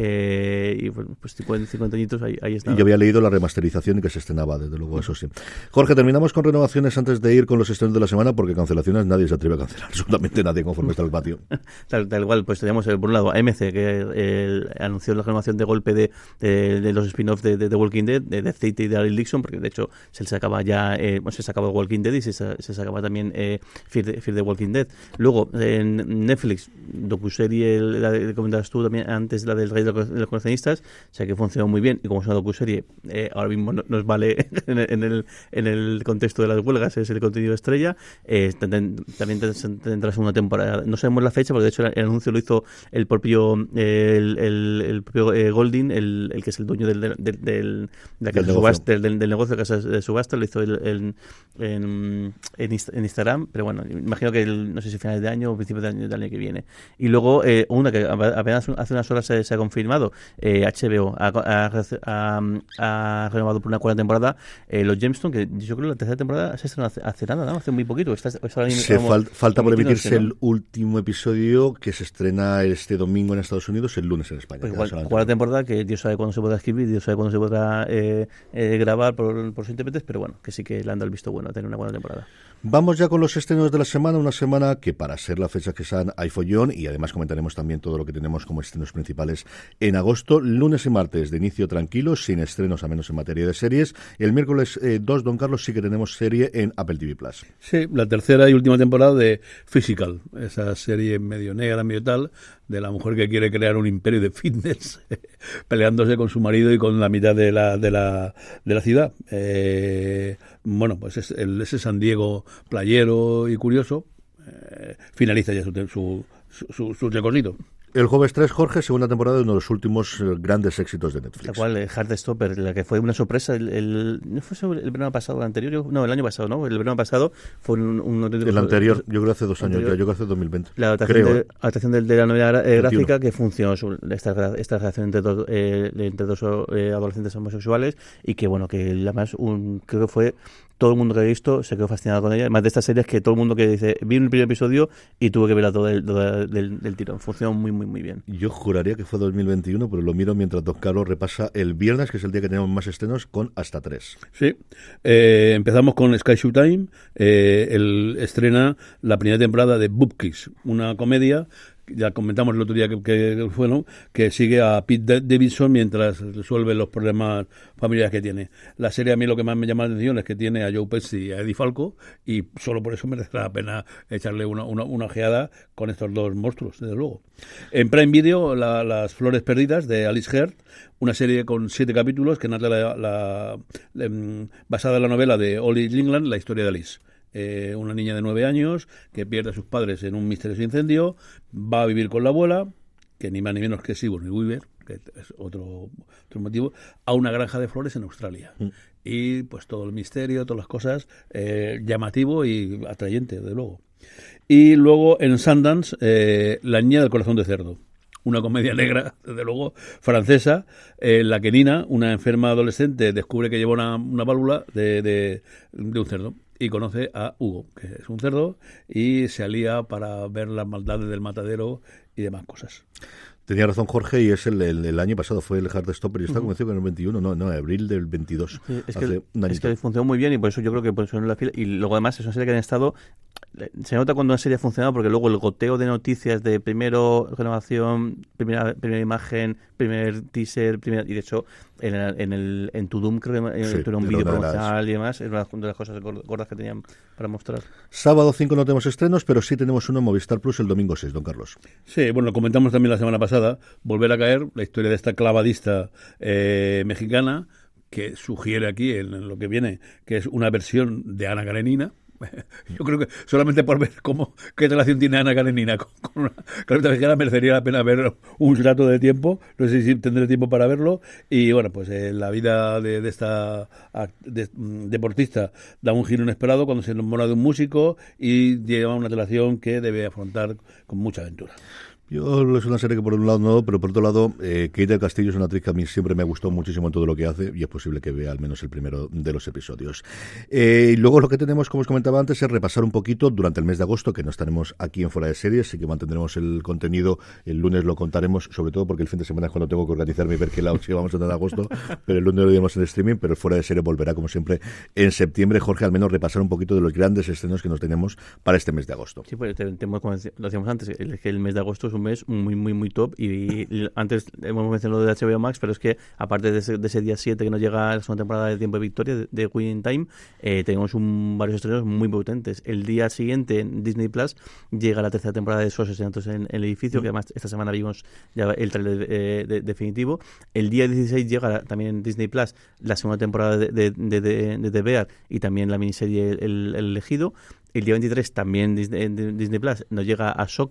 y bueno, pues 50 añitos ahí está. Y yo había leído la remasterización y que se estrenaba, desde luego, eso sí. Jorge, terminamos con renovaciones antes de ir con los estrenos de la semana, porque cancelaciones nadie se atreve a cancelar, absolutamente nadie, conforme está el patio. Tal cual, pues teníamos por un lado AMC, que anunció la renovación de golpe de los spin-offs de The Walking Dead, de Death City y de Daryl Dixon, porque de hecho se sacaba ya, se sacaba Walking Dead y se sacaba también Fear the Walking Dead. Luego en Netflix, docuserie, la que comentabas tú también antes, la del Rey de los Coleccionistas, o sea que funcionó muy bien, y como es una docuserie, ahora mismo nos vale en el contexto de las huelgas, es el contenido estrella. También tendrá segunda temporada, no sabemos la fecha, porque de hecho el anuncio lo hizo el propio Goldin, el que es el dueño del negocio de casas de subasta, lo hizo en Instagram, pero bueno, imagino que no sé si finales de año o principios del año que viene. Y luego una que apenas hace unas horas se ha confirmado, HBO ha renovado por una cuarta temporada los Gemstones, que yo creo que la tercera temporada se estrenó hace nada, ¿no? Hace muy poquito. Falta por emitirse el último episodio, que se estrena este domingo en Estados Unidos, el lunes en España. Pues igual, cuarta temporada, que Dios sabe cuándo se podrá escribir, Dios sabe cuándo se podrá grabar por sus intérpretes, pero bueno, que sí que le han dado el visto bueno a tener una buena temporada. Vamos ya con los estrenos de la semana, una semana que para ser la fecha que sean hay follón, y además comentaremos también todo lo que tenemos como estrenos principales en agosto. Lunes y martes de inicio tranquilo, sin estrenos a menos en materia de series. El miércoles 2, don Carlos, sí que tenemos serie en Apple TV+. Sí, la tercera y última temporada de Physical, esa serie medio negra, medio tal, de la mujer que quiere crear un imperio de fitness, peleándose con su marido y con la mitad de la ciudad. Bueno, pues ese San Diego playero y curioso finaliza ya su recorrido. El jueves 3, Jorge, segunda temporada de uno de los últimos grandes éxitos de Netflix. La cual, Heartstopper, la que fue una sorpresa, ¿no fue el verano pasado, el anterior? No, el año pasado, ¿no? El verano pasado fue un el anterior, yo creo que hace 2 años, yo creo que hace 2020. La adaptación de la novela gráfica que funcionó, esta relación entre dos adolescentes homosexuales, y que, bueno, que además creo que fue... Todo el mundo que ha visto se quedó fascinado con ella. Además de estas series que todo el mundo que dice, vi un primer episodio y tuve que verla todo del tirón. Funcionó muy, muy, muy bien. Yo juraría que fue 2021, pero lo miro mientras don Carlos repasa el viernes, que es el día que tenemos más estrenos, con hasta 3. Sí. Empezamos con Sky Showtime. Estrena la primera temporada de Boob Kiss, una comedia. Ya comentamos el otro día que fue, ¿no?, que sigue a Pete Davidson mientras resuelve los problemas familiares que tiene. La serie, a mí lo que más me llama la atención es que tiene a Joe Pesci y a Eddie Falco, y solo por eso merece la pena echarle una ojeada con estos dos monstruos, desde luego. En Prime Video, Las Flores Perdidas, de Alice Heard, una serie con 7 capítulos que narra basada en la novela de Ollie Lingland, la historia de Alice. Una niña de 9 años que pierde a sus padres en un misterioso incendio, va a vivir con la abuela, que ni más ni menos que Sigourney Weaver, que es otro motivo, a una granja de flores en Australia. Y pues todo el misterio, todas las cosas, llamativo y atrayente, desde luego. Y luego en Sundance, La niña del corazón de cerdo. Una comedia negra, desde luego, francesa, en la que Nina, una enferma adolescente, descubre que lleva una válvula de un cerdo. Y conoce a Hugo, que es un cerdo, y se alía para ver las maldades del matadero y demás cosas. Tenía razón Jorge, y es el año pasado fue el Heartstopper, y está convencido que en el 21, no, en abril del 22. Sí, es que funcionó muy bien, y por eso yo creo que por eso en la fila. Y luego además es una serie que han estado... Se nota cuando una serie ha funcionado, porque luego el goteo de noticias de primero renovación, primera imagen, primer teaser, y de hecho en To Doom creo que tuvo un vídeo promocional y demás, es una de las cosas gordas que tenían para mostrar. Sábado 5 no tenemos estrenos, pero sí tenemos uno en Movistar Plus el domingo 6, don Carlos. Sí, bueno, lo comentamos también la semana pasada, Volver a caer, la historia de esta clavadista mexicana, que sugiere aquí en lo que viene, que es una versión de Ana Karenina. Yo creo que solamente por ver qué relación tiene Ana Karenina con una clavadista mexicana merecería la pena ver un rato de tiempo. No sé si tendré tiempo para verlo. Y bueno, pues la vida de esta deportista da un giro inesperado cuando se enamora de un músico y lleva una relación que debe afrontar con mucha aventura. Yo es una serie que por un lado no, pero por otro lado Kate del Castillo es una actriz que a mí siempre me ha gustado muchísimo en todo lo que hace, y es posible que vea al menos el primero de los episodios. Y luego lo que tenemos, como os comentaba antes, es repasar un poquito durante el mes de agosto, que no estaremos aquí en Fuera de Series, sí que mantendremos el contenido. El lunes lo contaremos, sobre todo porque el fin de semana es cuando tengo que organizarme y ver qué lado sí vamos a tener en agosto, pero el lunes lo diremos en streaming, pero el Fuera de Series volverá como siempre en septiembre. Jorge, al menos repasar un poquito de los grandes estrenos que nos tenemos para este mes de agosto. Sí, pues como lo decíamos antes, que el mes de agosto es un mes muy, muy, muy top, y antes hemos mencionado lo de HBO Max, pero es que aparte de ese día 7 que nos llega la segunda temporada de Tiempo de Victoria de Winning Time, tenemos varios estrenos muy potentes. El día siguiente en Disney Plus llega la tercera temporada de Esos Asesinatos en el Edificio, que además esta semana vimos ya el trailer definitivo. El día 16 llega también en Disney Plus la segunda temporada de The Bear, y también la miniserie El Elegido. El día 23 también en Disney Plus nos llega Ahsoka,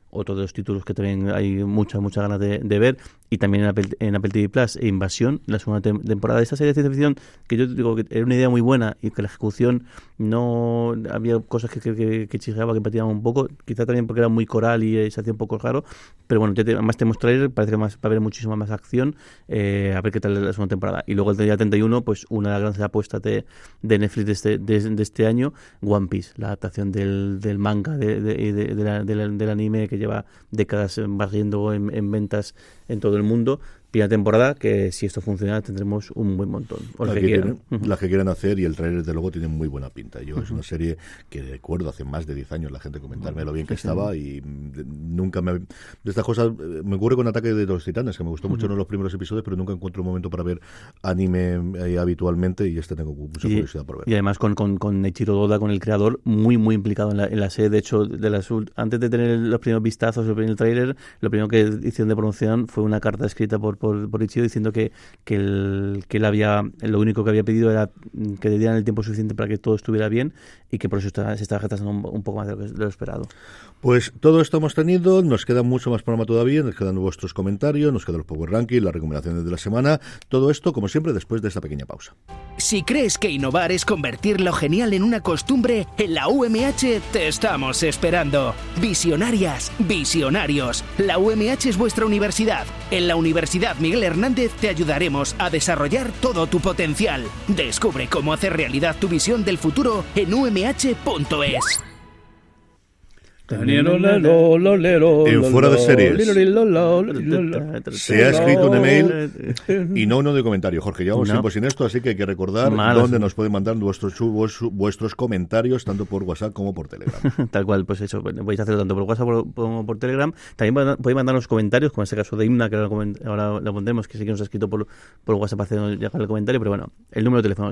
otro de los títulos que también hay muchas ganas de ver. Y también en Apple TV Plus, Invasión, la segunda temporada de esta serie de ciencia ficción, que yo digo que era una idea muy buena y que la ejecución no había cosas que chiseaba, que patinaban un poco, quizá también porque era muy coral y se hacía un poco raro, pero bueno, además tenemos trailer, parece que va a haber muchísima más acción, a ver qué tal es la segunda temporada. Y luego el día 31, pues una de las grandes apuestas de Netflix de este año, One Piece, la adaptación del manga, del anime que lleva décadas barriendo en ventas en todo el mundo. Primera temporada que, si esto funciona, tendremos un buen montón. Las que quieren hacer, y el trailer desde luego tiene muy buena pinta. Es una serie que recuerdo hace más de 10 años la gente comentarme lo bien que estaba, y nunca de estas cosas me ocurre con Ataque de los Titanes, que me gustó mucho en los primeros episodios, pero nunca encuentro un momento para ver anime habitualmente, y tengo mucha curiosidad por ver. Y además con Eiichiro Oda, con el creador, muy muy implicado en la serie. De hecho, antes de tener los primeros vistazos, el primer trailer, lo primero que hicieron de promoción fue una carta escrita por Eiichiro diciendo que él había, lo único que había pedido era que le dieran el tiempo suficiente para que todo estuviera bien, y que por eso se estaba retrasando un poco más de lo esperado. Pues todo esto hemos tenido, nos queda mucho más programa todavía, nos quedan vuestros comentarios, nos quedan los Power Rankings, las recomendaciones de la semana, todo esto como siempre después de esta pequeña pausa. Si crees que innovar es convertir lo genial en una costumbre, en la UMH te estamos esperando. Visionarias, visionarios, la UMH es vuestra universidad. En la Universidad Miguel Hernández te ayudaremos a desarrollar todo tu potencial. Descubre cómo hacer realidad tu visión del futuro en umh.es. En Fuera de Series se ha escrito un email y no uno de comentario. Jorge, llevamos tiempo sin esto, así que hay que recordar dónde nos pueden mandar vuestros comentarios, tanto por WhatsApp como por Telegram. Tal cual, pues eso, podéis hacerlo tanto por WhatsApp como por Telegram. También podéis mandarnos comentarios, como en este caso de Imna, que ahora lo pondremos, que sí que nos ha escrito por WhatsApp haciendo llegar el comentario, pero bueno, el número de teléfono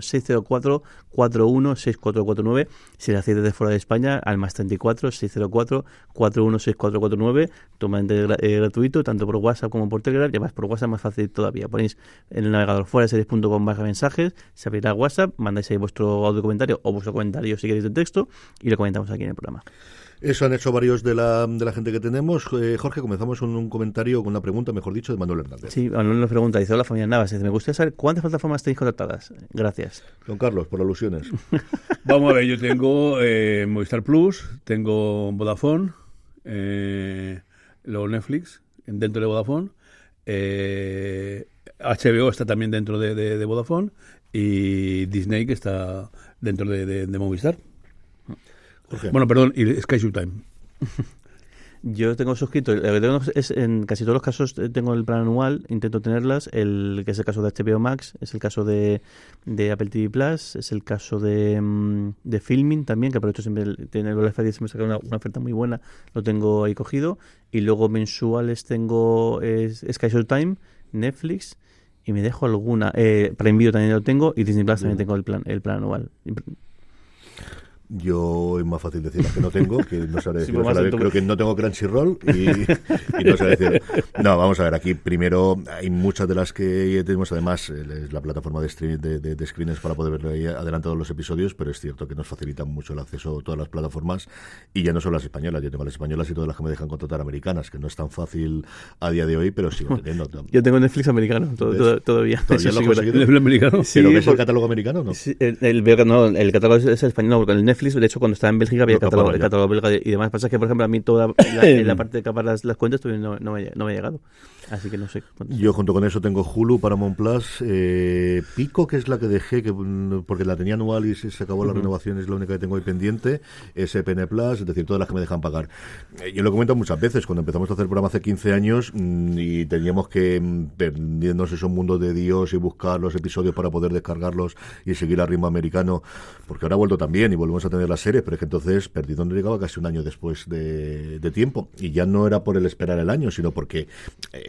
604-416449, si lo hacéis desde fuera de España, al más 34 604 416449, totalmente gratuito, tanto por WhatsApp como por Telegram, y además por WhatsApp más fácil todavía. Ponéis en el navegador fueradeseries.com/mensajes, se abrirá WhatsApp, mandáis ahí vuestro audio comentario o vuestro comentario si queréis de texto, y lo comentamos aquí en el programa. Eso han hecho varios de la gente que tenemos. Jorge, comenzamos con un comentario, con una pregunta, mejor dicho, de Manuel Hernández. Sí, Manuel nos pregunta, dice: hola familia Navas, me gustaría saber cuántas plataformas tenéis contratadas. Gracias. Don Carlos, por alusiones. Vamos a ver, yo tengo Movistar Plus, tengo Vodafone, luego Netflix, dentro de Vodafone, HBO está también dentro de Vodafone, y Disney, que está dentro de Movistar. Jorge. Bueno, perdón, y Sky Showtime. Yo tengo suscrito, en casi todos los casos tengo el plan anual, intento tenerlas, que es el caso de HBO Max, es el caso de Apple TV Plus, es el caso de Filming también, que aprovecho siempre, tiene el F10, se me saca una oferta muy buena, lo tengo ahí cogido, y luego mensuales tengo Sky Showtime, Netflix, y me dejo alguna, Prime Video también lo tengo, y Disney Plus también tengo el plan anual. Yo es más fácil decir las que no tengo, que no sabré decir. Creo que no tengo Crunchyroll y no sabré decir. No, vamos a ver, aquí primero hay muchas de las que tenemos, además es la plataforma de streaming de screeners para poder ver ahí adelantados los episodios, pero es cierto que nos facilitan mucho el acceso a todas las plataformas, y ya no solo las españolas, yo tengo las españolas y todas las que me dejan contratar americanas, que no es tan fácil a día de hoy, pero sigo teniendo. Yo tengo Netflix americano todavía. ¿Todavía lo conseguido? ¿Netflix americano? Sí, ¿Pero ves el catálogo americano o no? Sí, el catálogo es español, no, porque el Netflix, de hecho, cuando estaba en Bélgica había el catálogo belga y demás. Pasa que, por ejemplo, a mí toda la parte de capar las cuentas no me ha llegado. Así que no sé. Yo junto con eso tengo Hulu, Paramount Plus, Pico, que es la que dejé, porque la tenía anual y se acabó la renovación, es la única que tengo ahí pendiente, SPN Plus, es decir, todas las que me dejan pagar. Yo lo he comentado muchas veces, cuando empezamos a hacer el programa hace 15 años y teníamos que perdiéndonos ese mundo de Dios y buscar los episodios para poder descargarlos y seguir al ritmo americano, porque ahora ha vuelto también y volvemos a tener las series, pero es que entonces Perdido no llegaba casi un año después de tiempo, y ya no era por el esperar el año, sino porque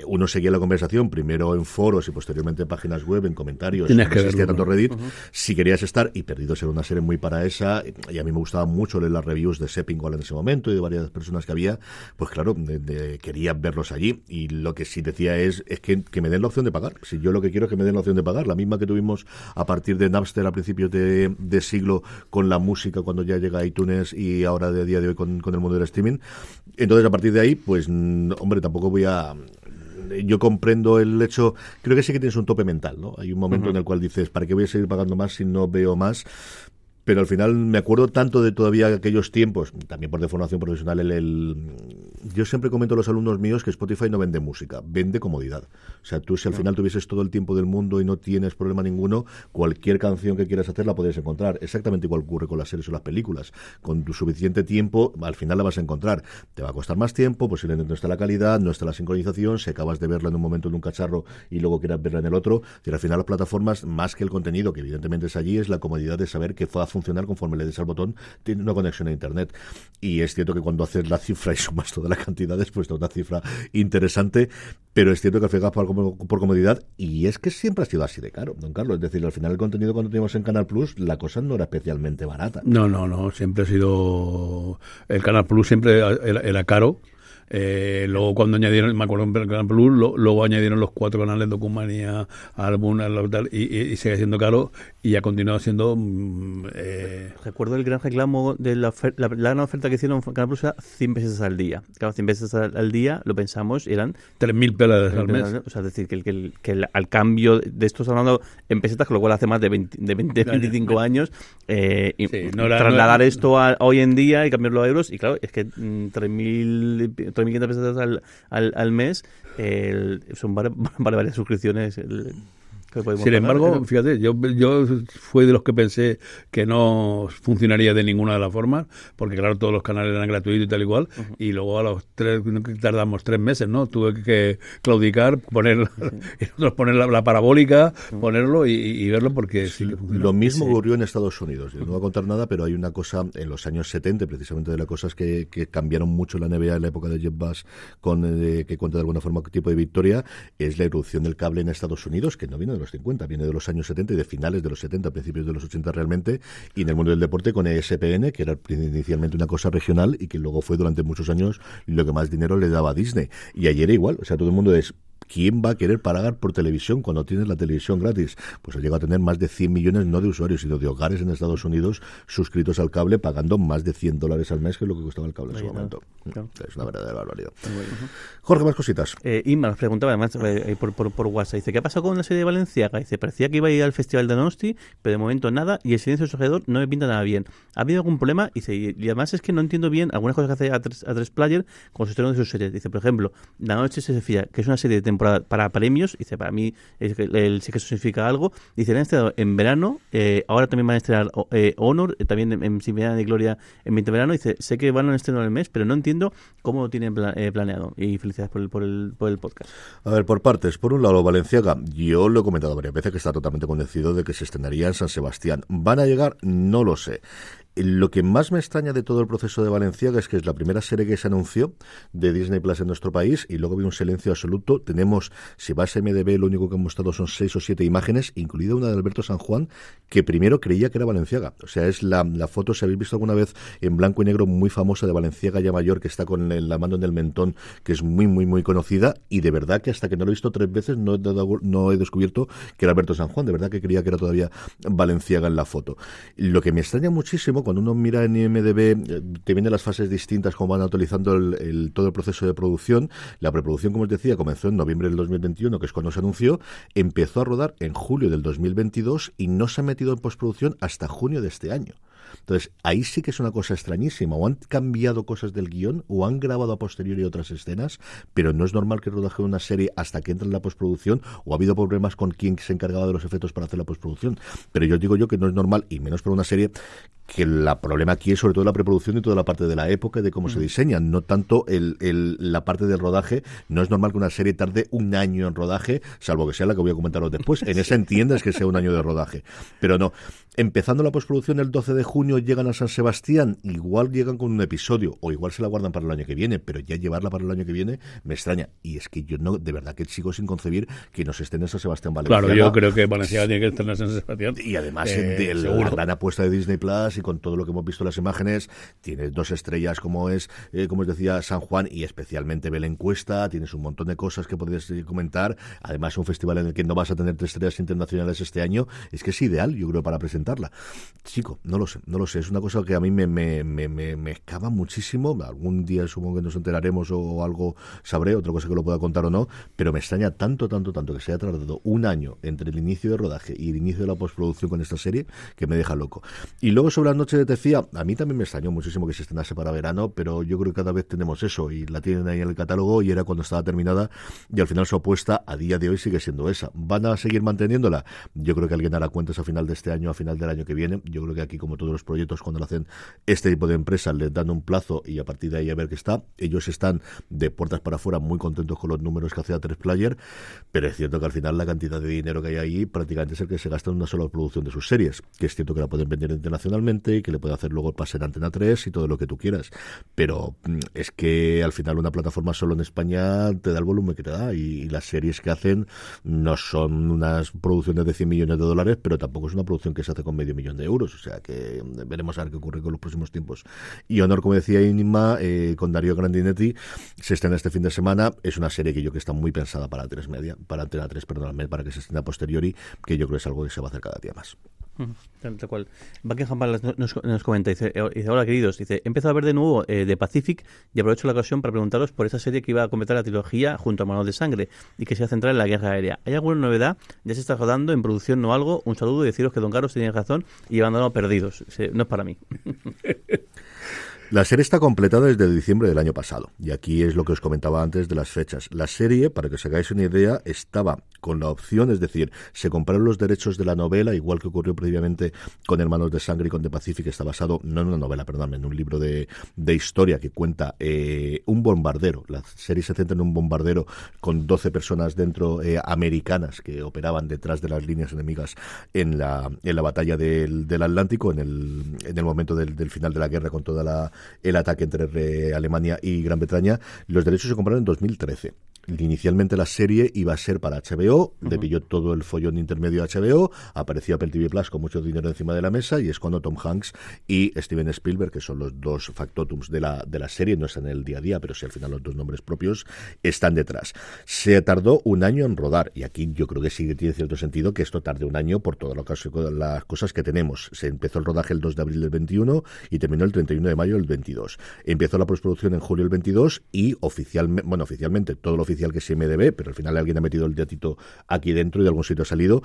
uno seguía la conversación primero en foros y posteriormente en páginas web, en comentarios. Tienes que existía verlo, tanto ¿no? Reddit. Si querías estar, y Perdidos era una serie muy para esa, y a mí me gustaba mucho leer las reviews de Seppingwall en ese momento y de varias personas que había, pues claro, quería verlos allí. Y lo que sí decía es que me den la opción de pagar. Si yo lo que quiero es que me den la opción de pagar, la misma que tuvimos a partir de Napster a principios de siglo con la música cuando ya llega a iTunes y ahora de día de hoy con el mundo del streaming. Entonces, a partir de ahí, pues, hombre, tampoco voy a... Yo comprendo el hecho, creo que sí que tienes un tope mental, ¿no? Hay un momento en el cual dices, ¿para qué voy a seguir pagando más si no veo más? Pero al final me acuerdo tanto de todavía aquellos tiempos, también por deformación profesional, yo siempre comento a los alumnos míos que Spotify no vende música, vende comodidad. O sea, tú si al final tuvieses todo el tiempo del mundo y no tienes problema ninguno, cualquier canción que quieras hacer la podrías encontrar. Exactamente igual ocurre con las series o las películas. Con tu suficiente tiempo, al final la vas a encontrar. Te va a costar más tiempo, posiblemente no está la calidad, no está la sincronización, si acabas de verla en un momento en un cacharro y luego quieras verla en el otro. Y al final las plataformas, más que el contenido, que evidentemente es allí, es la comodidad de saber que va a funcionar conforme le des al botón, tiene una conexión a internet. Y es cierto que cuando haces la cifra y sumas toda la cantidad, después de una cifra interesante, pero es cierto que al final por comodidad, y es que siempre ha sido así de caro, don Carlos. Es decir, al final el contenido cuando teníamos en Canal Plus, la cosa no era especialmente barata. No, siempre ha sido... El Canal Plus siempre era caro. Luego cuando añadieron, me acuerdo en Canal Plus, luego añadieron los 4 canales, Documanía, Álbum, tal, y sigue siendo caro y ha continuado siendo Recuerdo el gran reclamo de la gran oferta que hicieron en Canal Plus era 100 pesetas al día. Claro, 100 pesetas al día, lo pensamos, eran 3.000 pelas al mes. O sea, es decir, que al cambio de esto estamos hablando en pesetas, con lo cual hace más de 25 años, y sí, trasladar esto a hoy en día y cambiarlo a euros, y claro, es que 3.500 pesetas al mes son varias suscripciones. Sin embargo, fíjate, yo fui de los que pensé que no funcionaría de ninguna de las formas, porque claro, todos los canales eran gratuitos y tal igual, y luego a los 3, tardamos 3 meses, ¿no? Tuve que claudicar, poner la parabólica, ponerlo y verlo, porque sí que funciona. Lo mismo ocurrió en Estados Unidos. Yo no voy a contar nada, pero hay una cosa en los años 70, precisamente de las cosas que cambiaron mucho la NBA en la época de Jeff Bass, que cuenta de alguna forma qué tipo de victoria, es la irrupción del cable en Estados Unidos, que no vino de los 50, viene de los años 70 y de finales de los 70, principios de los 80 realmente, y en el mundo del deporte con ESPN, que era inicialmente una cosa regional y que luego fue durante muchos años lo que más dinero le daba a Disney. Y ayer igual, o sea, todo el mundo es... ¿Quién va a querer pagar por televisión cuando tienes la televisión gratis? Pues ha llegado a tener más de 100 millones, no de usuarios, sino de hogares en Estados Unidos suscritos al cable, pagando más de $100 al mes, que es lo que costaba el cable en su momento. Claro. Es una verdadera barbaridad. Jorge, más cositas. Inma nos preguntaba, además, por WhatsApp, dice, ¿qué ha pasado con la serie de Valenciaga? Dice, parecía que iba a ir al Festival de Donosti, pero de momento nada, y el silencio sucedor no me pinta nada bien. ¿Ha habido algún problema? Dice, y además es que no entiendo bien algunas cosas que hace A3 Player con su estreno de sus series. Dice, por ejemplo, La Noche se fía, que es una serie de temporada para premios, dice, para mí sí que eso significa algo. Dice, la han estrenado en verano, ahora también van a estrenar Honor, también en Sin Pena ni Gloria en 20 verano. Dice, sé que van a estrenar el mes, pero no entiendo cómo lo tienen planeado. Y felicidades por el podcast. A ver, por partes. Por un lado, Valenciaga, yo lo he comentado varias veces que está totalmente convencido de que se estrenaría en San Sebastián. ¿Van a llegar? No lo sé. Lo que más me extraña de todo el proceso de Valenciaga es que es la primera serie que se anunció de Disney Plus en nuestro país y luego había un silencio absoluto. Tenemos, si vas a MDB, lo único que han mostrado son 6 o 7 imágenes, incluida una de Alberto San Juan, que primero creía que era Valenciaga. O sea, es la foto, si habéis visto alguna vez en blanco y negro, muy famosa de Valenciaga ya mayor, que está con la mano en el mentón, que es muy, muy, muy conocida, y de verdad que hasta que no lo he visto 3 veces no he descubierto que era Alberto San Juan. De verdad que creía que era todavía Valenciaga en la foto. Lo que me extraña muchísimo, cuando uno mira en IMDb, te vienen las fases distintas, como van actualizando todo el proceso de producción. La preproducción, como os decía, comenzó en noviembre del 2021, que es cuando se anunció, empezó a rodar en julio del 2022 y no se ha metido en postproducción hasta junio de este año. Entonces, ahí sí que es una cosa extrañísima. O han cambiado cosas del guión, o han grabado a posteriori otras escenas, pero no es normal que rodaje una serie hasta que entra en la postproducción, o ha habido problemas con quien se encargaba de los efectos para hacer la postproducción. Pero yo digo que no es normal, y menos para una serie, que el problema aquí es sobre todo la preproducción y toda la parte de la época y de cómo se diseñan, no tanto la parte del rodaje. No es normal que una serie tarde 1 año en rodaje, salvo que sea la que voy a comentaros después. En esa entiendes que sea 1 año de rodaje, pero no. Empezando la postproducción el 12 de junio llegan a San Sebastián, igual llegan con un episodio, o igual se la guardan para el año que viene, pero ya llevarla para el año que viene me extraña. Y es que yo no, de verdad que sigo sin concebir que nos estén en San Sebastián Valenciaga. Claro, yo creo que Valenciaga tiene que estar en San Sebastián. Y además la gran apuesta de Disney Plus, y con todo lo que hemos visto en las imágenes, tienes 2 estrellas como os decía, San Juan, y especialmente Belén Cuesta, tienes un montón de cosas que podrías comentar. Además, un festival en el que no vas a tener 3 estrellas internacionales este año, es que es ideal, yo creo, para presentarla. Chico, no lo sé, es una cosa que a mí me escama muchísimo. Algún día supongo que nos enteraremos o algo sabré, otra cosa que lo pueda contar o no, pero me extraña tanto que se haya tardado un año entre el inicio de rodaje y el inicio de la postproducción con esta serie, que me deja loco. Y luego sobre La Noche de Tefía, a mí también me extrañó muchísimo que se estrenase para verano, pero yo creo que cada vez tenemos eso, y la tienen ahí en el catálogo, y era cuando estaba terminada, y al final su apuesta a día de hoy sigue siendo esa. ¿Van a seguir manteniéndola? Yo creo que alguien hará cuentas a final de este año, a final del año que viene. Yo creo que aquí, como todos los proyectos, cuando lo hacen este tipo de empresas, les dan un plazo y a partir de ahí a ver qué está. Ellos están de puertas para afuera muy contentos con los números que hace A3 Player, pero es cierto que al final la cantidad de dinero que hay ahí prácticamente es el que se gasta en una sola producción de sus series, que es cierto que la pueden vender internacionalmente y que le pueden hacer luego el pase en Antena 3 y todo lo que tú quieras, pero es que al final una plataforma solo en España te da el volumen que te da, y las series que hacen no son unas producciones de 100 millones de dólares, pero tampoco es una producción que se hace con medio millón de euros, o sea que veremos a ver qué ocurre con los próximos tiempos. Y Honor, como decía Inma, con Darío Grandinetti, se estrena este fin de semana. Es una serie que yo creo que está muy pensada para Antena 3, para que se estrene a posteriori, que yo creo que es algo que se va a hacer cada día más. Tal cual. Buckingham Palace nos comenta, dice, hola queridos, dice, he empezado a ver de nuevo The Pacific y aprovecho la ocasión para preguntaros por esa serie que iba a completar la trilogía junto a Manos de Sangre y que se va a centrar en la guerra aérea. ¿Hay alguna novedad? ¿Ya se está rodando en producción o algo? Un saludo y deciros que Don Carlos tiene razón y abandonado Perdidos. No es para mí. La serie está completada desde diciembre del año pasado, y aquí es lo que os comentaba antes de las fechas. La serie, para que os hagáis una idea, estaba con la opción, es decir, se compraron los derechos de la novela, igual que ocurrió previamente con Hermanos de Sangre y con The Pacific, que está basado, no en una novela, perdón, en un libro de historia que cuenta un bombardero. La serie se centra en un bombardero con 12 personas dentro, americanas, que operaban detrás de las líneas enemigas en la batalla del Atlántico, en el momento del final de la guerra, con toda el ataque entre Alemania y Gran Bretaña. Los derechos se compraron en 2013. Inicialmente la serie iba a ser para HBO, le pilló todo el follón intermedio a HBO, apareció Apple TV Plus con mucho dinero encima de la mesa, y es cuando Tom Hanks y Steven Spielberg, que son los dos factotums de la serie, no están en el día a día, pero sí al final los dos nombres propios están detrás. Se tardó un año en rodar, y aquí yo creo que sí que tiene cierto sentido que esto tarde un año por todas las cosas que tenemos. Se empezó el rodaje el 2 de abril del 21 y terminó el 31 de mayo del 22. Empezó la postproducción en julio del 22 y oficialmente todo lo oficial que es IMDb, pero al final alguien ha metido el datito aquí dentro y de algún sitio ha salido,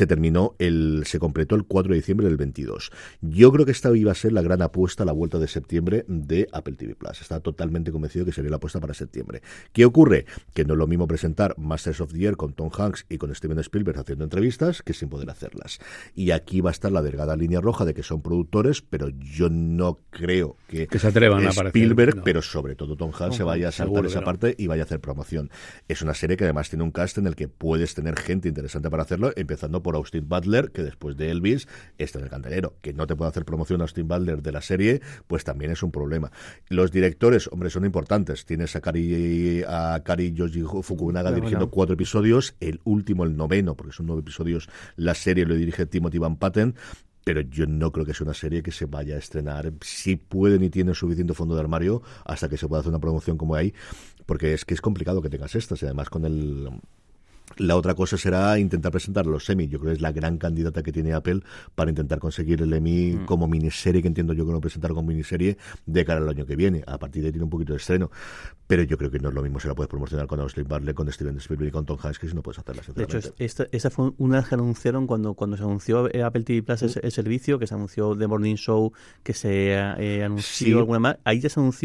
se completó el 4 de diciembre del 22. Yo creo que esta iba a ser la gran apuesta a la vuelta de septiembre de Apple TV Plus. Estaba totalmente convencido que sería la apuesta para septiembre. ¿Qué ocurre? Que no es lo mismo presentar Masters of the Air con Tom Hanks y con Steven Spielberg haciendo entrevistas que sin poder hacerlas. Y aquí va a estar la delgada línea roja de que son productores, pero yo no creo que se atrevan a aparecer, Spielberg, no. Pero sobre todo Tom Hanks se vaya a saltar esa parte y vaya a hacer promoción. Es una serie que además tiene un cast en el que puedes tener gente interesante para hacerlo, empezando por Austin Butler, que después de Elvis está en el candelero. Que no te pueda hacer promoción a Austin Butler de la serie, pues también es un problema. Los directores, hombre, son importantes. Tienes a Kari Yoshi Fukunaga dirigiendo 4 episodios, el último, el 9º, porque son 9 episodios, la serie lo dirige Timothy Van Patten, pero yo no creo que sea una serie que se vaya a estrenar, si pueden y tienen suficiente fondo de armario, hasta que se pueda hacer una promoción como hay, porque es que es complicado que tengas estas, y además con la otra cosa será intentar presentar los Emmy. Yo creo que es la gran candidata que tiene Apple para intentar conseguir el Emmy como miniserie, que entiendo yo que no presentar como miniserie de cara al año que viene. A partir de ahí tiene un poquito de estreno, pero yo creo que no es lo mismo si la puedes promocionar con Austin Butler, con Steven Spielberg y con Tom Hanks, que si no puedes hacerla, sinceramente. De hecho, esa fue una que anunciaron cuando se anunció Apple TV Plus el servicio, que se anunció The Morning Show, que se anunció alguna más. Ahí ya se anunció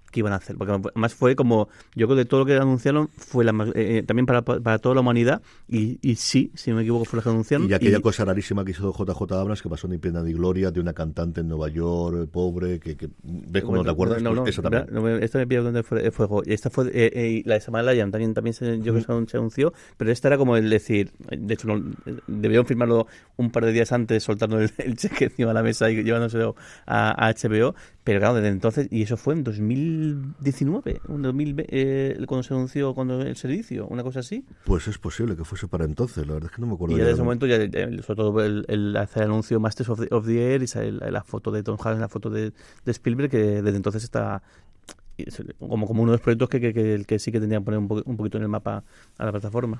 que iban a hacer, porque además fue como, yo creo que todo lo que anunciaron fue también para toda la humanidad, y sí, si no me equivoco, fue lo que anunciaron. Y aquella cosa rarísima que hizo JJ Abrams, que pasó ni pena ni gloria, de una cantante en Nueva York, pobre, que ¿ves cómo no te acuerdas? No, eso también. Esta me pilla donde fue fuego. Esta fue, la de Samuel Lyon también yo creo que se anunció, pero esta era como el decir, de hecho, debieron firmarlo un par de días antes, soltando el cheque encima de la mesa y llevándoselo a HBO. Pero claro, desde entonces, y eso fue en 2019, cuando se anunció el servicio, una cosa así. Pues es posible que fuese para entonces, la verdad es que no me acuerdo. Y ya desde ese momento, sobre todo el hacer el anuncio Masters of the Air, y sale la foto de Tom Hanks, la foto de Spielberg, que desde entonces está como uno de los proyectos que sí que tendrían que poner un poquito en el mapa a la plataforma.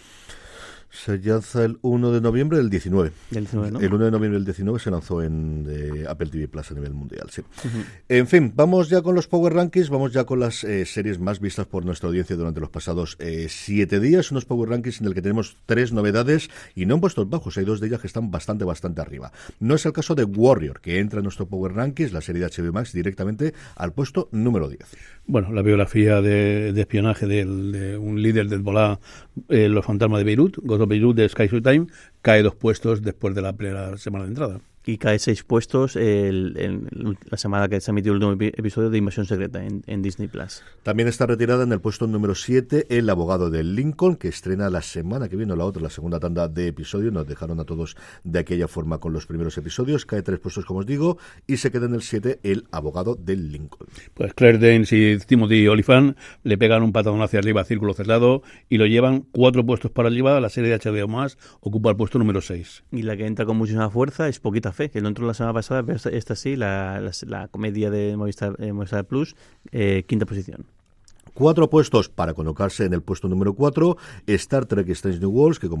Se lanza el 1 de noviembre del 19. El 19, ¿no? El 1 de noviembre del 19 se lanzó en Apple TV Plus a nivel mundial, sí. En fin, vamos ya con los Power Rankings, vamos ya con las series más vistas por nuestra audiencia durante los pasados 7 días. Unos Power Rankings en el que tenemos 3 novedades y no en puestos bajos, hay 2 de ellas que están bastante arriba. No es el caso de Warrior, que entra en nuestro Power Rankings, la serie de HBO Max, directamente al puesto número 10. Bueno, la biografía de espionaje de un líder de Hezbollah, los fantasmas de Beirut, Ghost of Beirut de Sky Showtime, cae 2 puestos después de la primera semana de entrada. Y cae 6 puestos en la semana que se emitió el último episodio de Invasión Secreta en Disney Plus. También está retirada en el puesto número 7 El abogado de Lincoln, que estrena la semana que viene o la otra, la segunda tanda de episodios. Nos dejaron a todos de aquella forma con los primeros episodios. Cae 3 puestos, como os digo, y se queda en el 7 El abogado de Lincoln. Pues Claire Danes y Timothy Olyphant le pegan un patadón hacia arriba a círculo cerrado y lo llevan 4 puestos para arriba. La serie de HBO Max ocupa el puesto número 6. Y la que entra con muchísima fuerza es Poquita Fe, que no entró la semana pasada, pero esta sí, la comedia de Movistar Plus, 5ª posición. 4 puestos para colocarse en el puesto número 4, Star Trek Strange New Worlds, que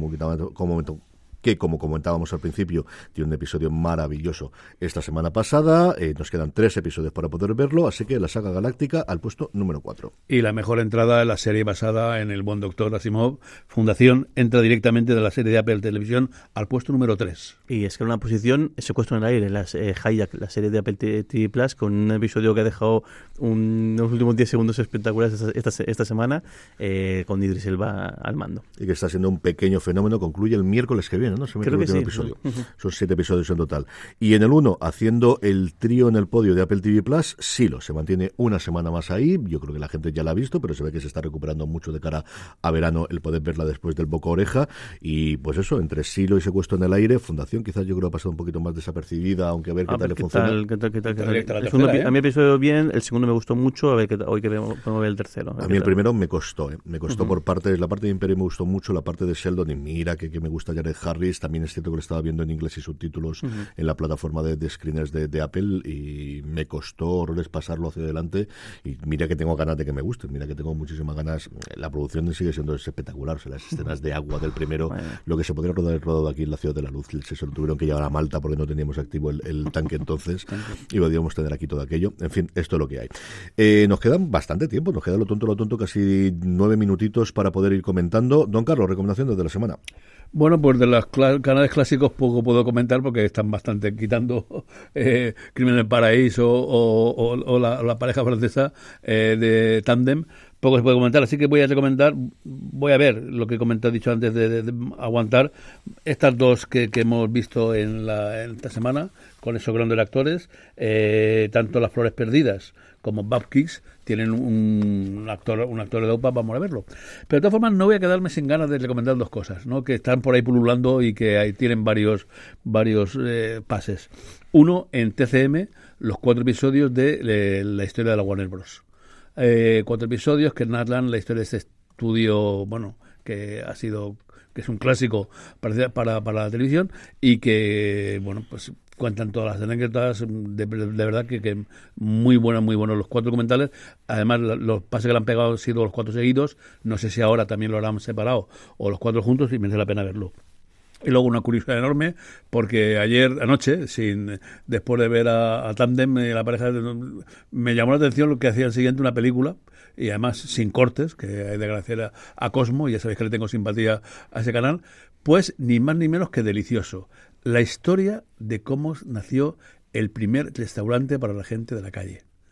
como comentábamos al principio, tiene un episodio maravilloso esta semana pasada. Nos quedan 3 episodios para poder verlo, así que la saga galáctica al puesto número 4. Y la mejor entrada, la serie basada en el buen doctor Asimov, Fundación, entra directamente de la serie de Apple Televisión al puesto número 3. Y es que en una posición, Secuestro en el aire, Hijack, la serie de Apple TV Plus, con un episodio que ha dejado unos últimos 10 segundos espectaculares esta semana, con Idris Elba al mando. Y que está siendo un pequeño fenómeno, concluye el miércoles que viene, ¿no? Creo que sí. Episodio. Son 7 episodios en total. Y en el 1, haciendo el trío en el podio de Apple TV Plus, Silo se mantiene una semana más ahí. Yo creo que la gente ya la ha visto, pero se ve que se está recuperando mucho de cara a verano el poder verla después del boca a oreja. Y pues eso, entre Silo y Secuestro en el aire, Fundación quizás yo creo que ha pasado un poquito más desapercibida, aunque a ver qué tal le funciona. A mí el episodio bien, el segundo me gustó mucho, a ver hoy que vemos el tercero. A mí el primero me costó por partes. La parte de Imperio me gustó mucho, la parte de Sheldon, y mira que me gusta Jared Harris. También es cierto que lo estaba viendo en inglés y subtítulos en la plataforma de screeners de Apple, y me costó horrores pasarlo hacia adelante. Y mira que tengo ganas de que me guste, mira que tengo muchísimas ganas. La producción sigue siendo espectacular, o sea, las escenas de agua del primero, lo que se podría rodado aquí en la Ciudad de la Luz, se lo tuvieron que llevar a Malta porque no teníamos activo el tanque entonces, y podíamos tener aquí todo aquello. En fin, esto es lo que hay. Nos quedan bastante tiempo, nos queda lo tonto, casi 9 minutitos para poder ir comentando. Don Carlos, recomendaciones de la semana. Bueno, pues de los canales clásicos poco puedo comentar porque están bastante quitando Crimen en el Paraíso o la pareja francesa de Tandem. Poco se puede comentar, así que voy a ver lo que he dicho antes de aguantar estas 2 que hemos visto en esta semana con esos grandes actores, tanto Las Flores Perdidas como Bapkicks tienen un actor de OPA, vamos a verlo. Pero de todas formas no voy a quedarme sin ganas de recomendar 2 cosas, ¿no? Que están por ahí pululando y que ahí tienen varios pases. Uno, en TCM, los 4 episodios de la historia de la Warner Bros. 4 episodios que narran la historia de este estudio, bueno, que es un clásico para la televisión, y que, bueno, pues cuentan todas las anécdotas, de verdad que muy buenos los 4 documentales. Además, los pases que le han pegado han sido los 4 seguidos, no sé si ahora también lo harán separado o los 4 juntos, y merece la pena verlo. Y luego una curiosidad enorme, porque anoche, después de ver a Tandem, la pareja, me llamó la atención lo que hacía el siguiente, una película, y además sin cortes, que hay de agradecer a Cosmo, y ya sabéis que le tengo simpatía a ese canal, pues ni más ni menos que delicioso. La historia de cómo nació el primer restaurante para la gente de la calle.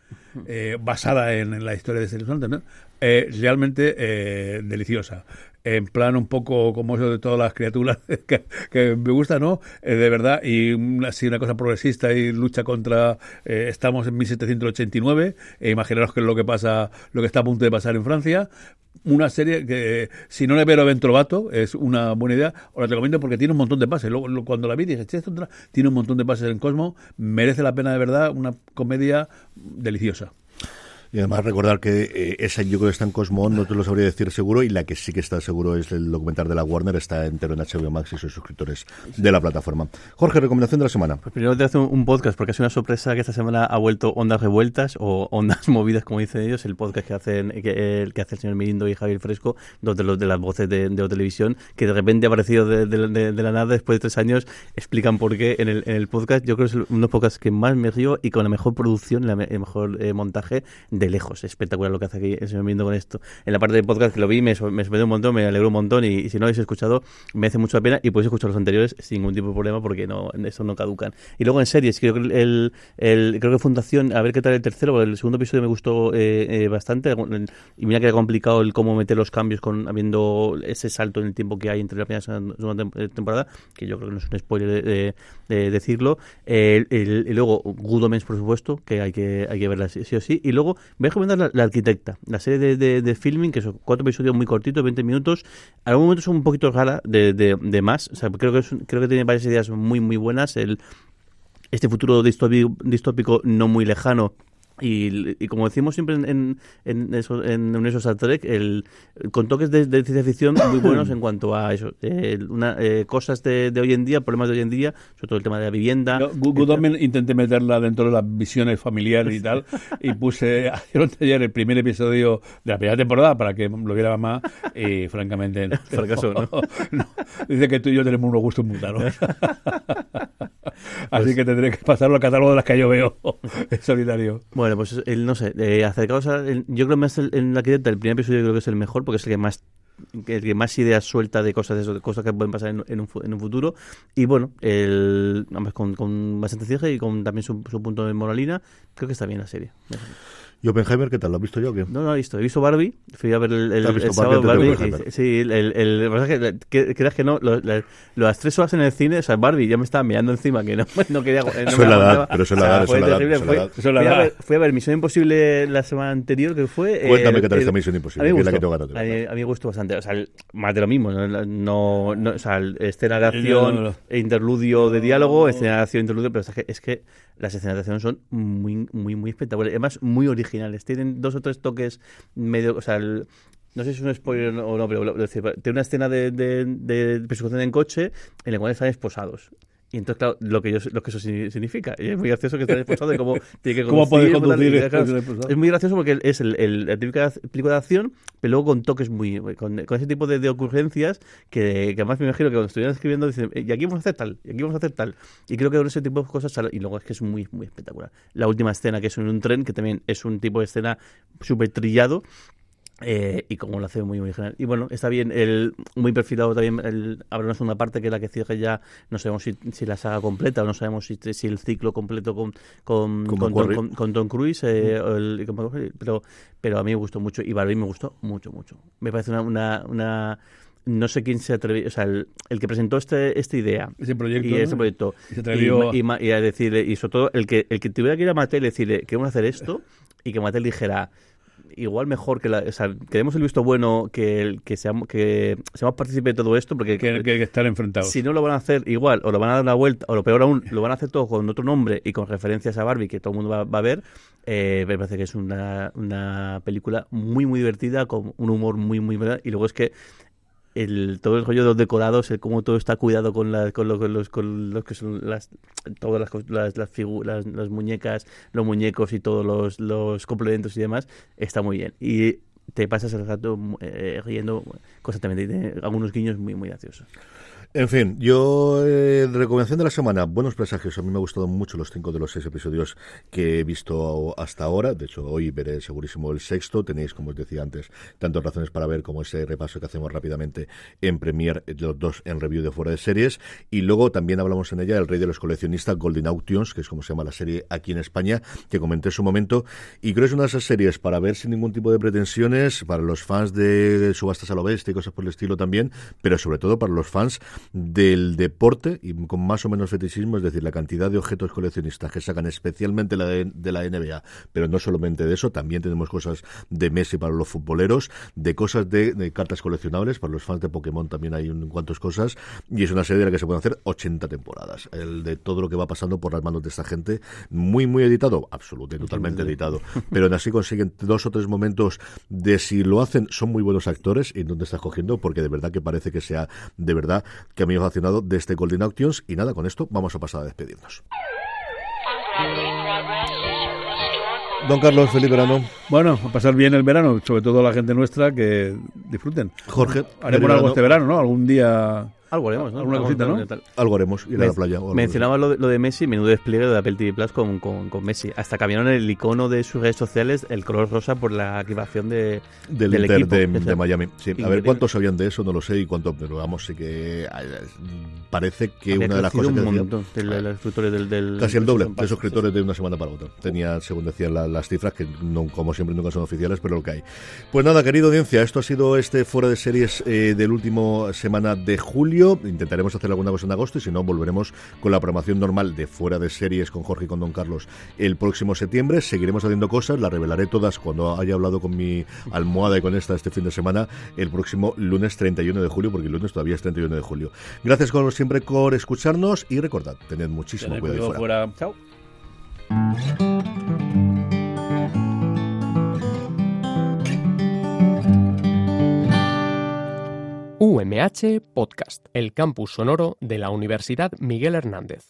basada en la historia de Celestino, ¿no? Realmente deliciosa. En plan un poco como eso de todas las criaturas que me gusta, ¿no? De verdad, y así una cosa progresista y lucha contra... estamos en 1789, imaginaros que es lo que pasa, lo que está a punto de pasar en Francia. Una serie que, si no le veo Ben Trovato, es una buena idea, os la recomiendo porque tiene un montón de pases. Luego, cuando la vi dije, tiene un montón de pases en Cosmo, merece la pena de verdad, una comedia deliciosa. Y además recordar que esa yo creo que está en Cosmo, no te lo sabría decir seguro, y la que sí que está seguro es el documental de la Warner, está entero en HBO Max y sois suscriptores de la plataforma. Jorge, recomendación de la semana. Pues primero te hace un podcast, porque ha sido una sorpresa que esta semana ha vuelto Ondas Revueltas, o Ondas Movidas, como dicen ellos, el podcast que hace el señor Mirindo y Javier Fresco, dos de las voces de televisión, que de repente ha aparecido de la nada, después de 3 años, explican por qué en el podcast. Yo creo que es uno de los podcasts que más me río y con la mejor producción, el mejor montaje de lejos. Espectacular lo que hace aquí el señor Mirindo con esto. En la parte del podcast que lo vi me sorprendió un montón, me alegró un montón, y si no lo habéis escuchado me hace mucho la pena, y podéis escuchar los anteriores sin ningún tipo de problema porque estos no caducan. Y luego en series, creo que creo que Fundación, a ver qué tal el tercero, porque el segundo episodio me gustó bastante, y mira que era complicado el cómo meter los cambios habiendo ese salto en el tiempo que hay entre la primera y la segunda temporada, que yo creo que no es un spoiler de decirlo. Y luego Good Omens, por supuesto, que hay que verla sí o sí. Y luego voy a recomendar La Arquitecta, la serie de filming, que son 4 episodios muy cortitos, 20 minutos. En algún momento son un poquito rara de más. O sea, creo que tiene varias ideas muy muy buenas. Este futuro distópico no muy lejano. Y como decimos siempre en Universo Star Trek, con toques de ciencia ficción muy buenos en cuanto a eso, cosas de hoy en día, problemas de hoy en día, sobre todo el tema de la vivienda. Good Omens intenté meterla dentro de las visiones familiares y tal, y puse ayer el primer episodio de la primera temporada para que lo viera más, y francamente no. Fracasó, ¿no? No. Dice que tú y yo tenemos unos gustos muy raros. Así que tendré que pasarlo al catálogo de las que yo veo en solitario. Bueno, pues no sé, acercaos yo creo más en La Arquitecta, el primer episodio creo que es el mejor, porque es el que más ideas suelta de cosas que pueden pasar en un futuro. Y bueno, con bastante cierre y con también su punto de moralina, creo que está bien la serie. ¿Y Oppenheimer qué tal? ¿Lo has visto ya o qué? No lo he visto. He visto Barbie. Fui a ver el sábado Barbie. Sí, el pasa que creas que no, las 3 horas en el cine, o sea, Barbie ya me estaba mirando encima, que no quería... Eso es la edad, pero eso es la edad. Fui a ver Misión Imposible la semana anterior, que fue... Cuéntame qué tal esta Misión Imposible, que es la que tengo ganas. A mí me gustó bastante. O sea, más de lo mismo. No, o sea, escena de acción, interludio de diálogo, escena de acción, interludio, pero es que las escenas de acción son muy, muy, muy espectaculares. Además, muy originales. Tienen 2 o 3 toques medio... O sea, no sé si es un spoiler o no, pero tiene una escena de persecución en coche en la cual están esposados. Y entonces, claro, lo que eso significa. Y es muy gracioso que estén esposados y cómo tiene que conducir. ¿Cómo puede conducir? Claro, es muy gracioso porque es la típica película de acción, pero luego con toques con ese tipo de ocurrencias que además me imagino que cuando estuvieran escribiendo dicen, y aquí vamos a hacer tal, y aquí vamos a hacer tal. Y creo que con ese tipo de cosas, y luego es que es muy, muy espectacular. La última escena, que es en un tren, que también es un tipo de escena súper trillado, y como lo hace muy muy general. Y bueno, está bien, muy perfilado también. Habrá una segunda parte que es la que cierre ya. No sabemos si la saga completa, o no sabemos si el ciclo completo con Tom Cruise, pero a mí me gustó mucho, y Barbie me gustó mucho. Me parece una no sé quién se atrevió, o sea, el que presentó esta idea, ese proyecto, y ese proyecto, y se atrevió y a decirle, y sobre todo el que tuviera que ir a Mattel y decirle que vamos a hacer esto, y que Mattel dijera, igual mejor o sea, queremos el visto bueno, que seamos partícipes de todo esto, porque que estar enfrentados. Si no lo van a hacer igual, o lo van a dar una vuelta, o lo peor aún, lo van a hacer todo con otro nombre y con referencias a Barbie, que todo el mundo va a ver. Me parece que es una película muy muy divertida, con un humor muy muy verdad, y luego es que todo el rollo de los decorados, cómo todo está cuidado con lo que son todas las muñecas, los muñecos y todos los complementos y demás, está muy bien. Y te pasas el rato riendo constantemente, y tiene algunos guiños muy muy graciosos. En fin, yo, recomendación de la semana, buenos presagios. A mí me han gustado mucho los 5 de los 6 episodios que he visto hasta ahora. De hecho, hoy veré segurísimo el sexto. Tenéis, como os decía antes, tantas razones para ver como ese repaso que hacemos rápidamente en Premiere, los dos en review de Fuera de Series. Y luego también hablamos en ella El Rey de los Coleccionistas, Golden Auctions, que es como se llama la serie aquí en España, que comenté en su momento. Y creo que es una de esas series para ver sin ningún tipo de pretensiones, para los fans de subastas a lo bestia y cosas por el estilo también, pero sobre todo para los fans del deporte y con más o menos fetichismo, es decir, la cantidad de objetos coleccionistas que sacan, especialmente de la NBA, pero no solamente de eso, también tenemos cosas de Messi para los futboleros, de cosas de cartas coleccionables, para los fans de Pokémon también hay cuantas cosas, y es una serie de la que se pueden hacer 80 temporadas, el de todo lo que va pasando por las manos de esta gente, muy editado, absolutamente, totalmente editado, pero aún así consiguen 2 o 3 momentos de si lo hacen, son muy buenos actores y donde estás cogiendo, porque de verdad que parece que sea de verdad que a mí me ha fascinado de este Golden Auctions. Y nada, con esto vamos a pasar a despedirnos. Don Carlos, feliz verano. Bueno, a pasar bien el verano, sobre todo la gente nuestra, que disfruten. Jorge, haremos algo este verano, ¿no? Algún día... Algo haremos, ¿no? Alguna cosita, ¿no? Algo haremos, ir a la playa. Mencionaba lo de Messi, menudo despliegue de Apple TV Plus con Messi. Hasta cambiaron el icono de sus redes sociales, el color rosa, por la activación del Inter equipo. de Miami. Sí, a ver cuántos sabían de eso, no lo sé, y cuánto, pero vamos, sí que parece que había una de las cosas que un decía, montón de los suscriptores del casi el doble de suscriptores de una semana para otra. Tenía, según decían las cifras, que no, como siempre nunca son oficiales, pero lo que hay. Pues nada, querida audiencia, esto ha sido este Fuera de Series del último semana de julio. Intentaremos hacer alguna cosa en agosto y si no, volveremos con la programación normal de Fuera de Series con Jorge y con Don Carlos el próximo septiembre. Seguiremos haciendo cosas, las revelaré todas cuando haya hablado con mi almohada y con este fin de semana, el próximo lunes 31 de julio, porque el lunes todavía es 31 de julio. Gracias como siempre por escucharnos y recordad, tened muchísimo cuidado fuera. Chao. UMH Podcast, el campus sonoro de la Universidad Miguel Hernández.